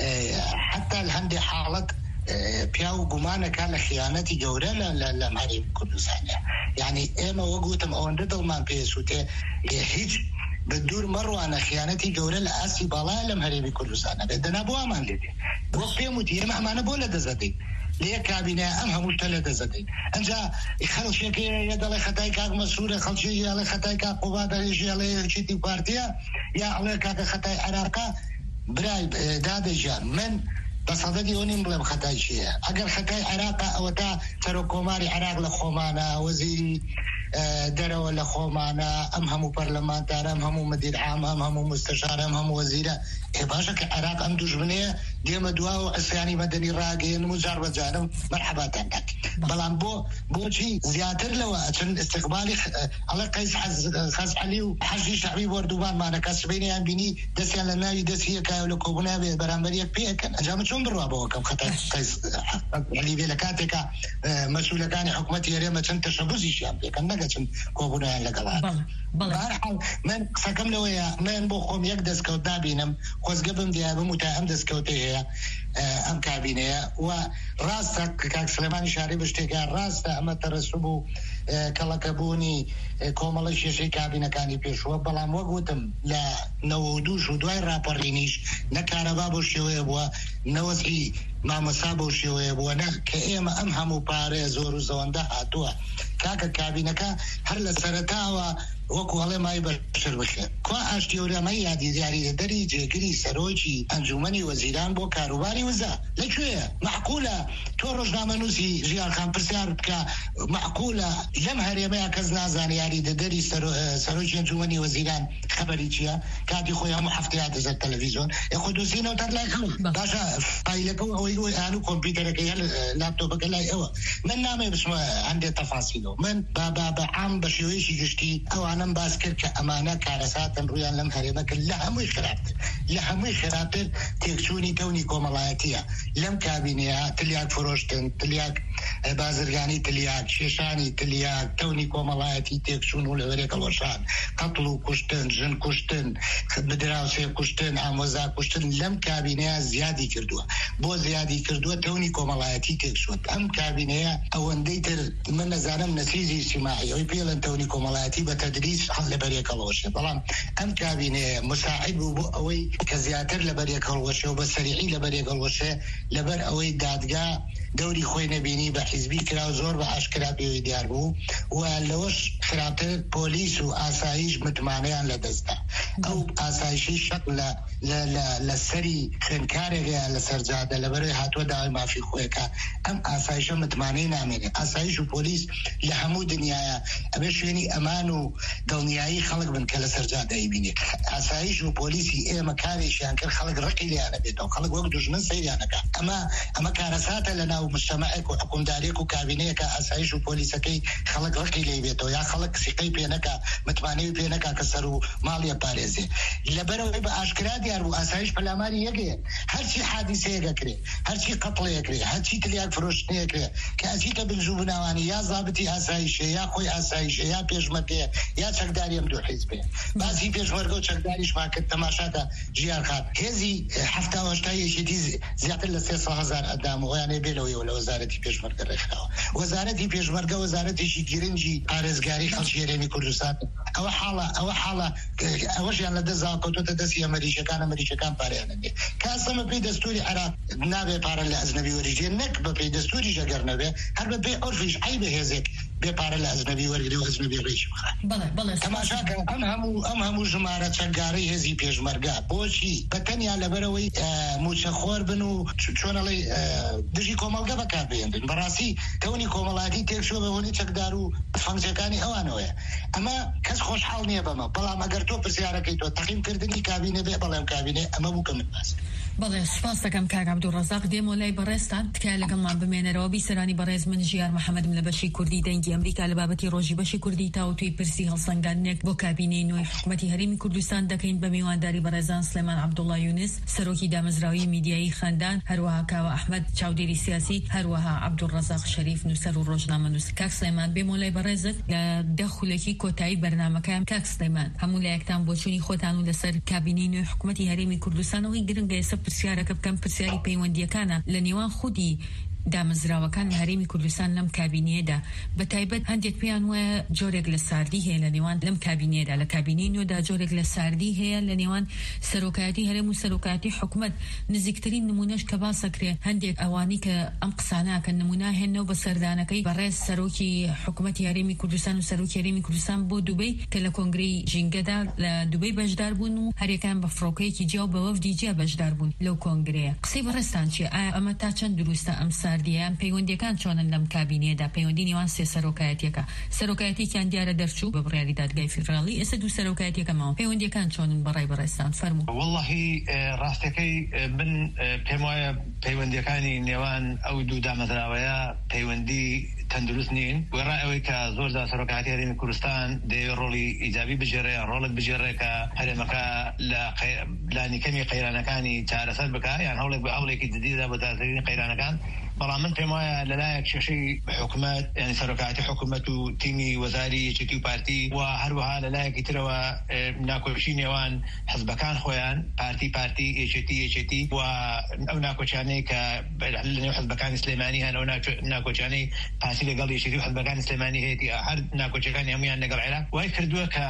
حتى الهندي حالك بياو قمانا كان خيانتي جورة لا لا معرف كردستان يعني إما وقوتم أو ندل ما بيسوته يحيج بدور مرة أنا خيانتي جورة لأسي بالا لم هربي كردستان بدنا أبو أمان لدي وقفي متي ما ما نبوله دزدي ليه كابينة أمها مشتلة دزدي أنجا يخلص شيء يدل خطاي كاك مسؤول خلص شيء على خطاي كاك قوات شيء على شيء بارتيا يا على كاك خطاي عراقة براي داد جان من بس هذا يونين بلا خطاي شيء أجر خطاي عراق أو تا تركوماري عراق لخومانا وزير درا ولا خومانا أم هم برلمان تار أم هم مدير عام أم هم مستشار أم هم وزيرة باشا كعراق أم دجمنية ديما دواء عصياني مدني راقين مجرد جانم مرحبا تندك بلان بو بو شيء زيادر لو عشان استقبالي على قيس حز خاص علي وحجي شعبي وردوبان ما أنا كسبيني أم بني دسي على الناي دسي كاولو كوبنا برامبريك بيكن جام شون بروا بو كم خطأ قيس علي بلكاتك مسؤول كان حكومتي يريم عشان تشبوزي شام بيكن نجا كوبنا لقلات بارحال من سكم لويا من بوخم يقدس كودابينم خوز قبل دي أبو متأم دس كوتيه أم كابينة وراسك كاك سليماني شاري بشتكى راسته أما ترسبو كلا كبوني كومالش يشي كابينة كاني بيشوا بلام وقوتم لا نودوش ودواي رابرينيش نكاربا بوشيوه بوا نوسعي ما مصابو شيوه بوا نك كإما أمهمو باري زورو زوانده هاتوا کاکە کابینەکە هەر لە سەرەتاوە وەکو هەڵێ مای بەشەر بخێ کو ئاشتیۆرەمەی یادی دیاریدەری جێگری سەرۆکی ئەنجومەنی وەزیران بۆ کاروباری وزە لەکوێیە معقولە تۆ ڕۆژنامەنووسی ژیانخان پرسیار بکە معقولە لەم هەرێمەیە کەس نازانێ یاریدەدەری سەرۆکی ئەنجومەنی وەزیران خەبەری چییە کاتی خۆی هەموو هەفتەیە دەزێت تەلەڤیزۆن یخۆ دۆسینەوە تەر لای خەڵک باشە فایلەکە ئەوەی ئەوەی هەنوو کۆمپیوتەرەکەی هەر لاپتۆپەکە لای ئەوە من نامێ بچمە هەندێک تەفاسیلەوە من با بە عام بە شێوەیەکی گشتی ئەوانم باس کرد کە ئەمانە کارەساتن ڕویان لەم هەرێمەکە لە هەمووی خراپتر لە هەمووی خراپتر تێکچوونی تەونی کۆمەڵایەتیە لەم کابینەیە تلیاک فرۆشتن تلیاک بازرگانی تلیاک کێشانی تلیاک تەونی کۆمەڵایەتی تێکچوون و لەوەرێکە وەشان قەتڵ و کوشتن ژن کوشتن بدراوسێ کوشتن ئامۆزا کوشتن لەم کابینەیە زیادی کردووە بۆ زیادی کردووە تەونی کۆمەڵایەتی تێکچوون ئەم کابینەیە ئەوەندەی تر من نەزانم نەسیزی سیماعی ئەوی پێڵەن تەونی کۆمەڵایەتی بە تەدریج هەڵ لە بەرێکەڵەوەشێ بەڵام ئەم کابینەیە مساعد بوو بۆ ئەوەی کە زیاتر لە بەرێکەڵوەشێ و بە سەریعی لە بەرێکەڵوەشێ لەبەر ئەوەی دادگا دەوری خۆی نەبینی بە حیزبی کرا و زۆر بە ئاشکرا پێوەی دیار بوو و لەوەش خراپتر پۆلیس و ئاسایش متمانەیان لە دەستدا ئەو ئاسایشی شەق لە سەری خوێندکارێکە لە سەرجادە لەبەرەوەی هاتووە داوای مافی خۆیەکە ئەم ئاسایشە متمانەی نامێنێت ئاسایش و پۆلیس لە هەموو دنیاە ئەبێ شوێنی ئەمان و دڵنیایی خەڵک بن کە لە سەرجادەی بینێ ئاسایش و پۆلیسی ئێمە کارێکیان کرد خەڵک ڕقی لیانە بێتەوە خەڵک وەک دوژمن سەیریانەکە ئەمە ئەمە کارەساتە لە ناو مجتەمەعێک و حکومدارێک و کابینەیەکە ئاسایش و پۆلیسەکەی خەڵک ڕقی لێ بێتەوە یا خەڵک سیقەی پێ نەکا متمانەی پێ نەکا کە سەر و ماڵیە پارێزێ لەبەرەوەی بە ئاشکرا دیار بوو ئاسایش پەلاماری یەکەیە هەرچی حادیسەیەکە کرێ هەرچی قەتڵەیە کرێ هەرچی تلیاک فرۆشتنەیە کرێ کە ئەچیتە بنجوو بناوانی یا زابتی ئاسایشە یا خۆی ئاسایشە یا پێشمەرگەیە یا چەکداری ئەم دوو حیزبێ باسی پێشمەرگە و چەکداریشمان کرد تەماشاکە ژیان خان هێزی هەفتا و هەشتا یەکێتی زیاتر لە سێ سەد هەزار ئەدام وەیانێ بێلەوەیەوە لە وەزارەتی پێشمەرگە ڕێکخراوە وەزارەتی پێشمەرگە وەزارەتێکی گرنگی پارێزگاری خەڵکی هەرێمی کوردستان ئەوە حاڵە ئەوە حاڵە ئەوەشیان لە دەست زاکۆتۆتە دەستی ئەمریکەکان ئەمریکەکان پارەیان نەبێ کاسەمە پێی دەستوری عێراق نابێ پارە لە ئەجنەبی وەرجێ نەک بە پێی دەستوری ژەگەر نەبێ هەر بە پێی عورفیش عیبە هێزێک بێ پارە لە ئەجنەبی وەرگری و ئەجنەبی ڕێکی بخات تەماشاکە ئەم هەموو ئەم هەموو ژمارە چەکدارەی هێزی پێشمەرگە بۆچی بەتەنیا لەبەرەوەی موچەخۆر بن و چۆنەڵی دژی کۆمەڵگە بەکاربێنن بەڕاستی تەونی کۆمەڵایەتی تێکچووە بە هۆنی چەکدار و فەنکشنەکانی ئەوانەوەیە ئەمە کەس خۆشحاڵ نییە بەمە بەڵام ئەگەر تۆ پرسیارەکەی تۆ تەقییمکردنی کابینە بێ بەڵام کابینێ ئەمە بوو کە من باس بەڵێ سوپاس دەکەم کاک عەبدوڕەزاق دێمە لای بەڕێستان تکایە لەگەڵمان بمێنەرەوە بیسەرانی بەڕێز من ژیار محەممەدم لە بەشی کوردی دەنگی ئەمریکا لە بابەتی ڕۆژی بەشی کوردی تاوتوی پرسی هەڵسەنگاندنێک بۆ کابینەی نوێی حکوومەتی هەرێمی کوردستان دەکەین بە میوانداری بەڕێزان سلێمان عەبدوڵڵا یونس سەرۆکی دامەزراوی میدیایی خەندان هەروەها کاوە ئەحمەد چاودێری سیاسی هەروەها عەبدوڕەزاق شەریف نووسەر و ڕۆژنامەنووس کاک سلێمان بێمە لای بەڕێزت لە دەخولەکی کۆتایی بەرنامەکەیان کاک سلێمان هەموو لایەکتان بۆ چوونی خۆتان و لەسەر کابینەی نوێی حکوومەتی هەرێمی کوردستانەوەی گرنگە ئێستا پرسیارەکە بکەم پرسیاری پەیوەندیەکانە لە نێوان خودی دامەزراوەکان لە هەرێمی کوردستان لەم کابینەیەدا بە تایبەت هەندێک پێیان وایە جۆرێک لە ساردی هەیە لە نێوان لەم کابینەیەدا لە کابینەی نوێدا جۆرێک لە ساردی هەیە لە نێوان سەرۆکایەتی هەرێم و سەرۆکایەتی حکوومەت نزیکترین نمونەش کە باسەکرێ هەندێک ئەوانی کە ئەم قساناکە نمونە هێنەوە بە سەردانەکەی بەڕێز سەرۆکی حکوومەتی هەرێمی کوردستان و سەرۆکی هەرێمی کوردستان بۆ دوبەی کە لە کۆنگرەی ژینگەدا لە دوبەی بەشدار بوون و هەرێکان بە فڕۆکەیەکی جیاو بە وەفدی جیا بەشدار بوون لەو کۆنگرەیە قسەی بەڕێستان چیە ئایا ئەمە تا چەند دروستە ئەم ساردیە پەیوەندیەکان چۆنن لەم کابینەیەدا پەیوەندی نێوان سێ سەرۆکایەتیەکە سەرۆکایەتیان دیارە دەرچوو بە بڕیاری دادگای فیدراڵی ئێستا دوو سەرۆکایەتیەکەمەوە پەیوەندیەکان چۆنن بەڕای بەڕێستان فەرموو واللهی ڕاستەکەی من پێم وایە پەیوەندیەکانی نێوان ئەو دوو دامەزراوەیە پەیوەندی تەندروست نین وێڕای ئەوەی کە زۆر جار سەرۆکایەتی هەرێمی کوردستان دەیەوێت ڕۆڵی ئیجابی بژێڕێ ڕۆڵێک بژێڕێ کە هەرێمەکە لە لانی کەمی قەیرانەکانی چارەسەر بکە یان هەوڵێک بە هەوڵێکی جدیدا بۆ چارەسەرکردنی قەیرانەکان بەڵام من پێم وایە لەلایەک کێشەی حکوومەت یعنی سەرۆکایەتی حکوومەت و تیمی وەزاری یەکێتی و پارتی و هەروەها لەلایەکی ترەوە ناکۆچی نێوان حزبەکان خۆیان پارتی پارتی یەکێتی یەکێتی و ئەو ناکۆچانەی کە لەنێو حزبەکانی سلێمانی هەن ئەو ناکۆچانەی پارتی لەگەڵ یەکێتی و حزبەکانی سلێمانی هەیەتی هەر ناکۆچەکانی هەمویان لەگەڵ عێراق وای کردووە کە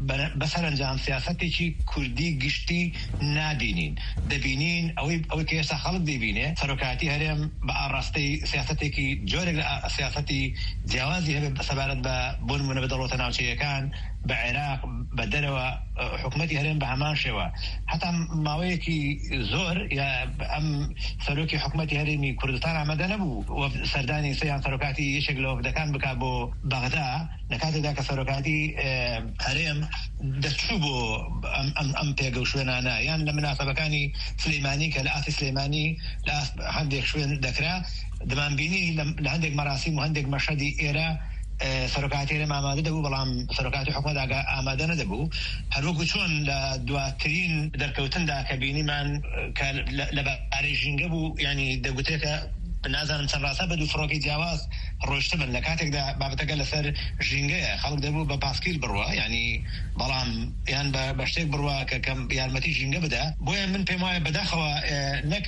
بەسەرنجام سیاسەتێکی کوردی گشتی نابینین دەبینین ئەوەی ئەوەی کە ئێستا خەڵک دەبینێ سەرۆکایەتی هەرێم بە ئاڕاستەی سیاسەتێکی جۆرێک لە سیاسەتی جیاوازی هەبێت سەبارەت بە بۆ نمونە بە دەوڵەتە ناوچەیەکان بە عێراق بە دەرەوە حکومەتی هەرێم بە هەمان شێوە حتا ماوەیەکی زۆر یا ئەم سەرۆکی حکومەتی هەرێمی کوردستان ئامادە نەبوو سەردانی سەیان سەرۆکاتی یەکێک لە وەفدەکان بکات بۆ بەغدا لە کاتێکدا کە سەرۆکاتی هەرێم دەچوو بۆ ئەم پێگە و شوێنانە یان لە مناسەبەکانی سلەیمانی کە لە ئاسی سلەیمانی لە هەندێک شوێن دەکرا دەمانبینی لە هەندێک مەراسیم و هەندێک مەشهەدی ئێرە سەرۆکاتی هەرێم ئامادە دەبوو بەڵام سەرۆکاتی حکومەت ئامادە نەدەبوو هەروەکو چۆن لە دواترین دەرکەوتندا کە بینیمان کە لەبارەی ژینگە بوو ینی دەگوتێکە نازانم چەند ڕاستە بە دوو فڕۆکی جیاواز ڕۆیشتبن لە کاتێکدا بابەتەکە لەسەر ژینگەیە خەڵک دەبوو بە پاسکیل بڕوە ینی بەڵام یان بە شتێک بڕوە کە کەم یارمەتی ژینگە بدە بۆیە من پێم وایە بەداخەوە نەک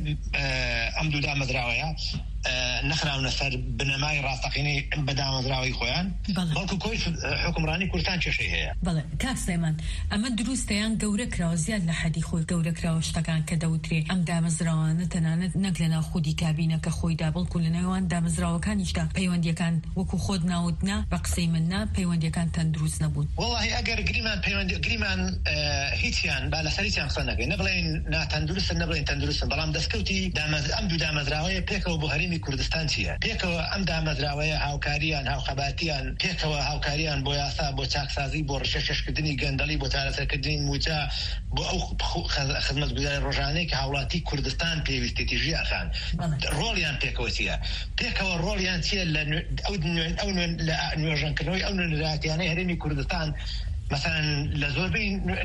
ئەم دوو دامەزراوەیە نەخراونە سەر بنەمای ڕاستەقینەی بەدامەزراوەی خۆیان بەڵکو کۆی حکومڕانی کوردستان کێشەی هەیە. بەڵێ کاک سلەیمان ئەمە دروستەیان گەورە کراوە زیاد لە حەدی خۆی گەورە کراوە شتەکان کە دەوترێ ئەم دامەزراوانە تەنانەت نەک لە ناو خودی کابینە کە خۆیدا بەڵکو لە نێوان دامەزراوەکانیشدا پەیوەندیەکان وەکو خۆت ناوتنا بە قسەی مننا پەیوەندیەکان تەندروست نەبوون. وەڵڵاهی ئەگەر گریمان پەیوەندی گریمان هیچیان با لەسەریان قسە نەکەین نەبڵێن ناتەندروستن نەبڵێن تەندروستن بەڵام دەستکەوتی ئەم دوو دامەزراوەیە پێکەوە بۆ هەرێمی کوردستان چییە؟ پێکەوە ئەم دامەزراوەیە هاوکاریان هاوخەباتیان پێکەوە هاوکاریان بۆ یاسا بۆ چاکسازی بۆ ڕشەشکردنی گەندەڵی بۆ چارەسەرکردنی موچە بۆ ئەو خزمەتگوزاری ڕۆژانەی کە هاوڵاتی کوردستان پێویستێتی ژیانخان ڕۆڵیان پێکەوە چییە؟ پێکەوە ڕۆڵیان چییە لە ئەو نوێژەنکردنەوەی ئەو نوێنەرایەتیانەی هەرێمی کوردستان مثلا لە زۆربەی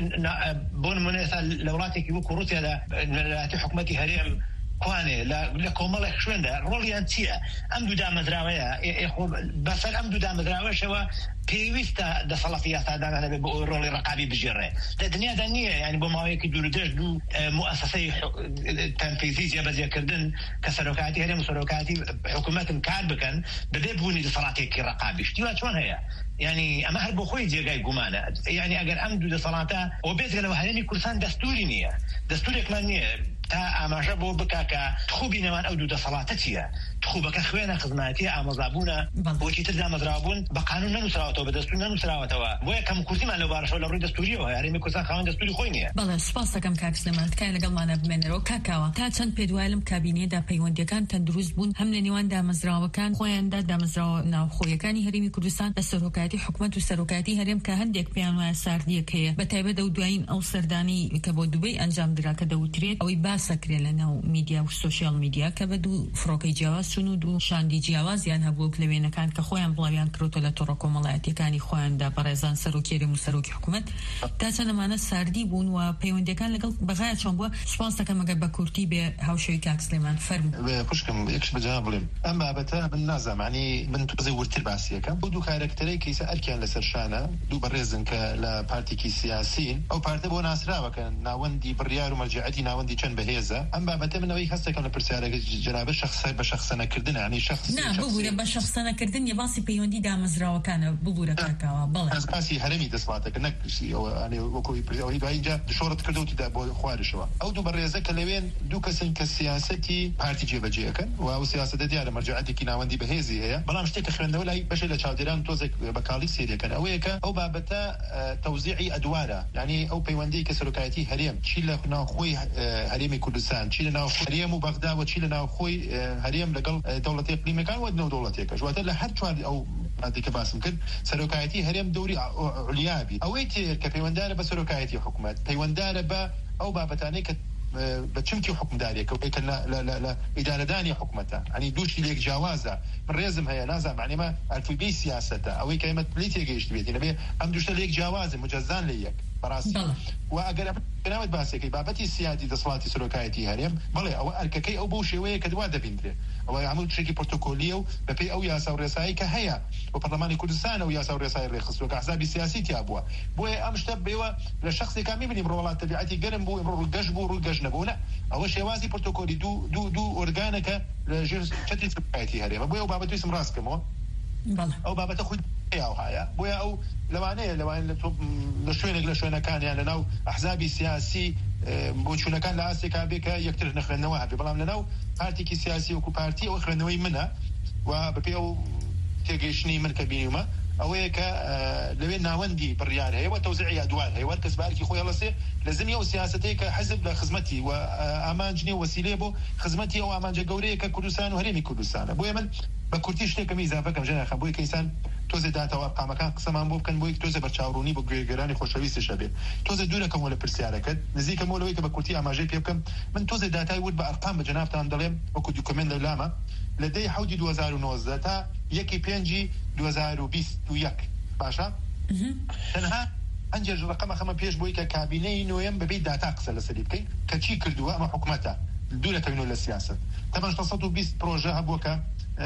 بۆ نمونە ئێستا لە وڵاتێکی وەکو رووسیا لە نوێنەرایەتی حکومەتی هەرێم کوانێ لە کۆمەڵێک شوێندا ڕۆڵیان چییە؟ ئەم دوو دامەزراوەیە بەسەر ئەم دوو دامەزراوەشەوە پێویستە دەسەڵاتی یاسادانە هەبێت بۆ ئەوی ڕۆڵی ڕقابی بژێڕێ لە دنیادا نییە ینی بۆ ماوەیەکی دوورودەشت دوو موسسەی تەنفیزی جێبەجێکردن کە سەرۆکاتی هەرێم و سەرۆکاتی حکومەتن کار بکەن بەبێ بوونی دەسەڵاتێکی ڕقابی شتیوا چۆن هەیە؟ ینی ئەمە هەر بۆ خۆی جێگای گومانە ینی ئەگەر ئەم دوو دەسەڵاتە ئەو بێتگەلەوە هەرێمی کوردستان دەستوری نییە دەستورێکمان نییە تا ئاماژە بۆ بکاکە تخوبی نێوان ئەو دوو دەسەڵاتە چییە؟ تخوبەکە خوێنە خزمەتی ئامۆزابوونە بۆچی تر دامەزراوبوون بە قانون نەنووسراوەتەوە بە دەستور نەنووسراوەتەوە بۆیە کەم کورسیمان لەو بارەشەوە لە ڕووی دەستوریەوە هەرێمی کوردستان خاوەن دەستوری خۆی نییە. بەڵێ سوپاس دەکەم کاک سلەیمان تکایە لەگەڵمانە بمێنەرەوە کاکاوە تا چەند پێدوای لەم کابینەیەدا پەیوەندیەکان تەندروست بوون هەم لە نێوان دامەزراوەکان خۆیاندا دامەزراوە ناوخۆیەکانی هەرێمی کوردستان لە سەرۆکایەتی حکومەت و سەرۆکایەتی هەرێم کە هەندێک پێیان وایە ساردیەک هەیە بەتایبەت ئەو دوایین ئەو سەردانی کە بۆ دوبەی ئەنجام درا کە دەوترێت ئەوەی باسەکرێت لە ناو میدیا و سوشیال میدیا کە بە دوو فڕۆکەی جیاواز چون و دوو شاندی جیاوازیان هەبووە لەوێنەکان کە خۆیان بڵاویان کردوتە لە تۆڕە کۆمەڵایەتیەکانی خۆیاندا بەڕێزان سەرۆکی هەرێم و سەرۆکی حکومەت تا چەند ئەمانە ساردی بوون و پەیوەندیەکان لەگەڵ بەغایە چۆن بووە. سوپاس دەکەم ئەگەر بە کورتی بێ هاوشێوی کاک سلەیمان فەرموو. خوشکم یەکش بەجا بڵێم ئەم بابەتە من نازانانی من توزەی ورتر باسیەکەم بۆ دوو کارکتەرەی کەیسە ئەرکیان لەسەر شانە دوو بەڕێزن کە لە پارتێکی سیاسین ئەو پارتە بۆ ناسراوەکە ناوەندی بڕیار و مەرجعەتی ناوەندی چەند بەهێزە ئەم بابەتە منەوەی هەستەکەم لە پرسیارەکە جنابە شخص بە شخصەنەکردن ینی شخص نا ببوورە بە شخصەنەکردن یە باسی پەیوەندی دامەزراوەکانە ببوورە کاکاوە بەڵێ ئەس باسی هەرێمی دەسەڵاتەکە نەک ئەوە وەکوی پرسیاری دوای اینجا دشۆڕت کردوتیدا بۆ خوارشەوە ئەو دوو بەڕێزە کە لەوێن دوو کەسن کە سیاسەتی پارتی جێبەجێەکەن و ئەو سیاسەتە دیارە مەرجعەتێکی ناوەندی بەهێزی هەیە بەڵام شتێک کە خوێندنەوە لای بەشێک لە چاودێران تۆزێک بەکاڵی سێریەکەن ئەوەیە کە ئەو بابەتە تەوزیعی ئەدوارە یعنی ئەو پەیوەندی کە سەرۆکایەتی هەرێم چی لە ناوخۆی هەرێمی کوردستان چی لە ناوخۆی هەرێم و بەغدا و چی لە ناوخۆی هەرێم لەگەڵ دەوڵەتی ئیقلیمیەکان و نەو دەوڵەتێکەش واتە لە هەر چوار ئەو مادەی کە باسم کرد سەرۆکایەتی هەرێم دەوری عولیابی ئەوەی تر کە پەیوەنددارە بە سەرۆکایەتی حکوومەت پەیوەنددارە بە ئەو بابەتانەی کە بە چمکی حکومدارێکە کە لە ئیدارەدانی حکوومەتە ئەنی دووشی لێک جیاوازە من ڕێزم هەیە نازانم معنیمە ئەلفوبەی سیاسەتە ئەوەی کە ئێمە پلی تێگەیشت بێتی نەبێ ئەم دووشتە لێک جیاوازە مجەزان لە یەک بەڕاستی و ئەگەر بناوت باسێکی بابەتی سیادی دەسەڵاتی سەرۆکایەتی هەرێم بڵێ ئەوە ئەرکەکەی ئەو بۆ شێوەیە کە دوا دەبیندرێ ئەوە هەموو شتێکی پۆرتۆکۆلیە و بەپێی ئەو یاسا و ڕێسایی کە هەیە بۆ پەرلەمانی کوردستان و یاسا و ڕێسایی ڕێخستووە کە ئەحزابی سیاسی تیا بووە بۆیە ئەم شتە بێوە لە شخصێکا میبینیم ڕۆڵات تەبیعەتی گەرم بوو ئەمڕۆ ڕووگەشت بوو ڕووگەشت نەبوو نە ئەوە شێوازی پۆرتۆکۆلی دوو دوو دوو ئۆرگانەکە لە ژێر چەتری سەرۆکایەتی هەرێمە بۆیە ئەو بابەت ویسم ڕاست بکەمەوە ئەو بابەتە خود ئەوهایە بۆیە ئەو لەوانەیە لەوان لە شوێنێک لە شوێنەکانیان لەناو ئەحزابی سیاسی بۆ چوونەکان لە ئاستێکا بێ کە یەکتر نەخوێندنەوە هەبێ بەڵام لەناو پارتێکی سیاسی وەکو پارتی ئەوە خوێندنەوەی منە و بەپێ ئەو تێگەیشتنی من کە بینیومە ئەوەیە کە لەوێ ناوەندی بڕیار هەیە و تەوزیعی ئەدوار هەیە وەر کەس بارێکی خۆی هەڵەسێ لە زمینی ئەو سیاسەتەیە کە حەزب لە خزمەتی و ئامانجنی وەسیلەیە بۆ خزمەتی ئەو ئامانجە گەورەیە کە کوردستان و هەرێمی کوردستانە بۆیە من بە کورتی شتێکەکەم ئیزافەکەم ژێناخەم بۆی کە ئینسان تۆزە داتەوە ئەرقامەکان قسەمان بۆ بکەن بۆی تۆزە بەرچاوڕوونی بۆ گوێگەرانی خۆشەویستیش هەبێت تۆزە دوورەکەمەوە لە پرسیارەکەت نزیکەمەوە لەوەی کە بە کورتی ئاماژەی پێ بکەم من تۆزە داتای ورد بە ئەرقام بە جەنابتان دەڵێم وەکو دوکمنت لە لامە لە دەی حەوتی دوو هەزار و نۆزدە تا یەکی پێنجی دوو هەزار و بیست و یەک باشە تەنها ئەنجێ ڕقەمە خەمە پێش بۆی کە کابینەی نوێم بەبێ داتا قسە لەسەری بکەین کە چی کردووە ئەمە حکومەتە دوورەکەوینەوە لە سیاست تەمەن شەشسەد و بیست پرۆژە هەبووە کە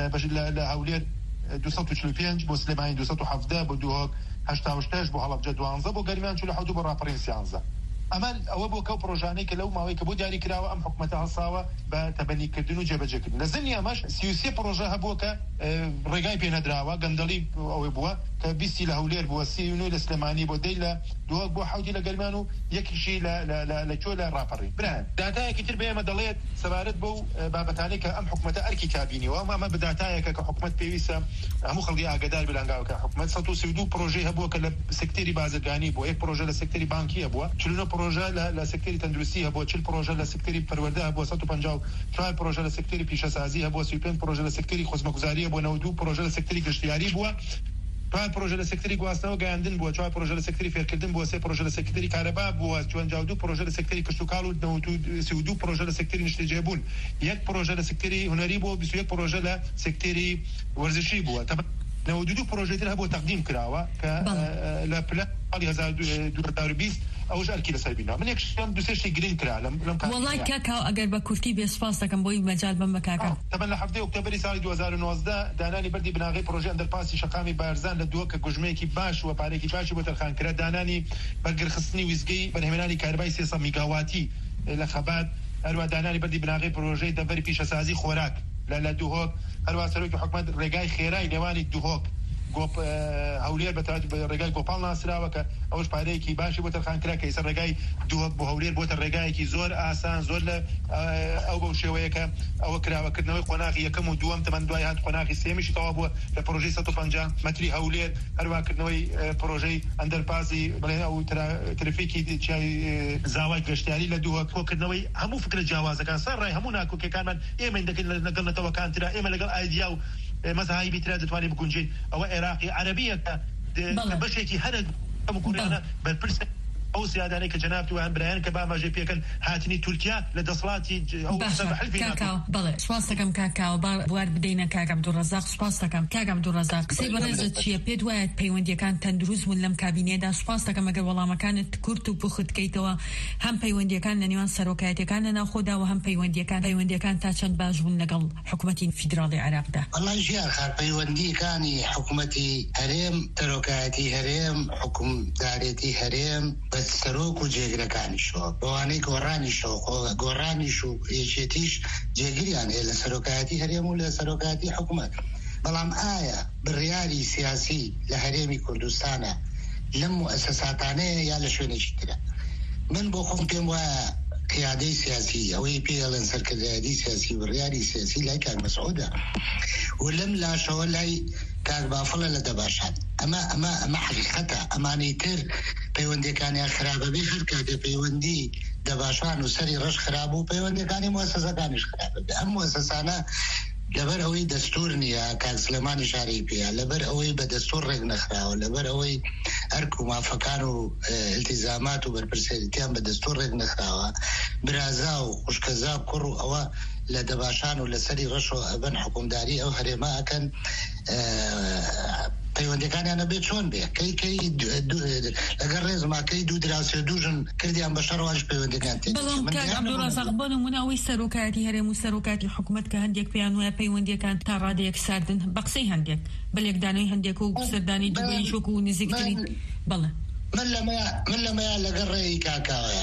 لە هەولێر دووسەد و چل و پێنج بۆ سلێمانی دووسەد و حەڤدە بۆ دووهۆک هەشتا و شەش بۆ هەڵەبجە دوانزە بۆ گەرمیان چوو لە حەوت بۆ ڕاپەڕین سیانزە ئەمە ئەوە بۆ کەو پرۆژانەی کە لەو ماوەی کە بۆ دیاری کراوە ئەم حکومەتە هەڵساوە بە تەبەنیکردن و جێبەجێکردن لە زمینی ئەمەش سی و سێ پرۆژە هەبووە کە ڕێگای پێ نەدراوە گەندەڵی ئەوەی بووە کە بیستی لە هەولێر بووە سی و نۆی لە سلێمانی بۆ دەی لە دووهۆک بۆ حەوتی لە گەرمیان و یەکیشی لە کۆ لە ڕاپەڕین برایان داتایەکی تر بێمە دەڵێت سەبارەت بەو بابەتانەی کە ئەم حکومەتە ئەرکی کابینیەوە ئەمە بە داتایەکە کە حکومەت پێویستە هەموو خەڵکی ئاگادار بلانگاوە کە حکومەت سەد و سی و دوو پرۆژەی هەبووە کە لە سکتەری بازرگانی بووە یەک پرۆژە لە سکتەری بانکی هەبووە چل و نۆ پرۆژە لە سکتەری تەندروستی هەبووە چل پرۆژە لە سکتەری پەروەردە هەبووە سەد و پەنجا و چوار پرۆژە لە سکتەری پیشەسازی هەبووە سی و پێنج پرۆژە لە سکتەری خۆزمەگوزاری هەبووە نەوە و دوو پرۆژە لە سکتەری گەشتیاری بووە چوار پرۆژە لە سکتەری گواستنەوە گەیاندن بووە چوار پرۆژە لە سکتەری فێرکردن بووە سێ پرۆژە لە سکتەری کارەبا بووە چوەنجا و دوو پرۆژە لە سکتەری کشت و کاڵ و سی و دوو پرۆژە لە سکتەری نیشتەجێبوون یەک پرۆژە لە سکتەری هونەری بووە بیست و یەک پرۆژە لە سکتەری وەرزشی بووە نەوە و دوو پرۆژەی تر هەبووە تەقدیم کراوە کە لە پلانی هەزار دوو هەزار و بیست ئەوش ئەرکی لەسەر بینەوە من یەکشتم دوو سێشتی گرنگ کرا لەم وەڵای کاکاو ئەگەر بە کورتی بێ سپاس دەکەم بۆی مەجال بم بە کاکا تەمەن لە هەفتەی ئۆکتۆبەری ساڵی دوو هەزار و نۆزدە دانانی بەردی بناغی پرۆژەی ئەندەرپاسی شەقامی بارزان لە دووە کە گوژمەیەکی باش و پارێکی باشی بۆ تەرخانکرا دانانی بەرگرخستنی ویزگەی بەرهێنانی کارەبای سێسەد میگاواتی لە خەبات هەروە دانانی بەردی بناغی پرۆژەی دەڤەری پیشەسازی خۆراک لە دووهۆک هەروە سەرۆکی حکومەت ڕێگای خێرای نێوانی دووهۆک گۆپ هەولێر بە ڕێگای گۆپاڵ ناسراوە کە ئەوش پارەیەکی باشی بۆ تەرخانکرا کە ئێستا ڕێگای دووهۆک بۆ هەولێر بۆتە ڕێگایەکی زۆر ئاسان زۆر لە ئەو بەو شێوەیە کە ئەوە کراوەکردنەوەی قۆناغی یەکەم و دووەم تەمەن دوای هات قۆناغی سێمیشی تەواو بووە لە پرۆژەی سەد و پەنجا مەتری هەولێر هەروەکردنەوەی پرۆژەی ئەندەرپاسی بڵێن ئەو ترافیکی زاوای گەشتیاری لە دووهۆک کۆکردنەوەی هەموو فکرە جیاوازەکان سەرڕای هەموو ناکۆکیەکانمان ئێمە دەکەین لەگەڵ نەتەوەکانترا ئێمە لەگەڵ ئایدیا و مەزاهیبی ترا دەتوانین بگونجین ئەوە عێراقی عەرەبیە کە بەشێکی هەر هەموو کوڕیانە بەرپرس ئەو سیادانەی کە جەناب توان برایان کە باماژەی پێکەن هاتنی تورکیا لە دەسڵاتی کاکاو بەڵێ سپاس دەکەم کاکاو بوار بدەینە کاک عەبدوڕەزاق سپاس دەکەم کاک عەبدوڕەزاق قسەی بەڕێزت چییە پێت وایە پەیوەندیەکان تەندروست بوون لەم کابینێدا سپاس دەکەم ئەگەر وەڵامەکانت کورت و پوخت کەیتەوە هەم پەیوەندیەکان لە نێوان سەرۆکایەتەکان لە ناوخۆدا و هەم پەیوەندیەکان پەیوەندیەکان تا چەند باش بوون لەگەڵ حکوومەتی فیدراڵی عێراقدا وەڵای ژیان خار پەیوەندیەکانی حکوومەتی هەرێم سەرۆکایەتی هەرێم حکومدارێتی هەرێم بە سەرۆک و جێگرەکانیشەوە بەوانەی گۆڕانیشەوە گۆڕانیش و یەکێتیش جێگریان هەیە لە سەرۆکایەتی هەرێم و لە سەرۆکایەتی حکوومەت بەڵام ئایا بڕیاری سیاسی لە هەرێمی کوردستانە لەم موئەسساتانەیە یا لە شوێنێکی ترە من بۆ خۆم پێم وایە قیادەی سیاسی ئەوەی پێڵێن سەرکردایەتی سیاسی بڕیاری سیاسی لای کاک مەسعودە و لەم لاشەوە لای کاک بافڵە لە دەباشان ئەمە ئەمە ئەمە حقیقەتە ئەمانەی تر پەیوەندیەکانیان خراپە بێ هەر کاتێ پەیوەندی دەباشان و سەری ڕەش خراپ و پەیوەندیەکانی موەسسەسەکانیش خراپە بێ ئەم موەسسەسانە لەبەر ئەوەی دەستور نییە کاک سلێمانی شارەی پێیە لەبەر ئەوەی بە دەستور ڕێک نەخراوە لەبەر ئەوەی ئەرک و مافەکان و ئیلتیزامات و بەرپرسێتیان بە دەستور ڕێک نەخراوە برازا و خوشکەزا کوڕ و ئەوە لە دەباشان و لەسەری ڕەش و ئەبەن حکومداری ئەو هەرێمە ئەکەن پەیوەندیەکانیانە بێ چۆن بێ کەی کەی لەگەر ڕێزماکەی دوو دراوسێ دوژن کردیان بە شەڕواش پەیوەندیەکان تێ بەڵام کاک عەبدوڕەزاق بۆ نمونە ئەوەی سەرۆکایەتی هەرێم و سەرۆکاتی حکوومەت کە هەندێک پێیان وایە پەیوەندیەکان تا ڕادەیەک ساردن بە قسەی هەندێک بەلێکدانەوەی هەندێک و سەردانی دووبەیش وەکو نزیکترین بەڵێ من من لەمەیە لەگەڕ ڕێی کاکاوەیە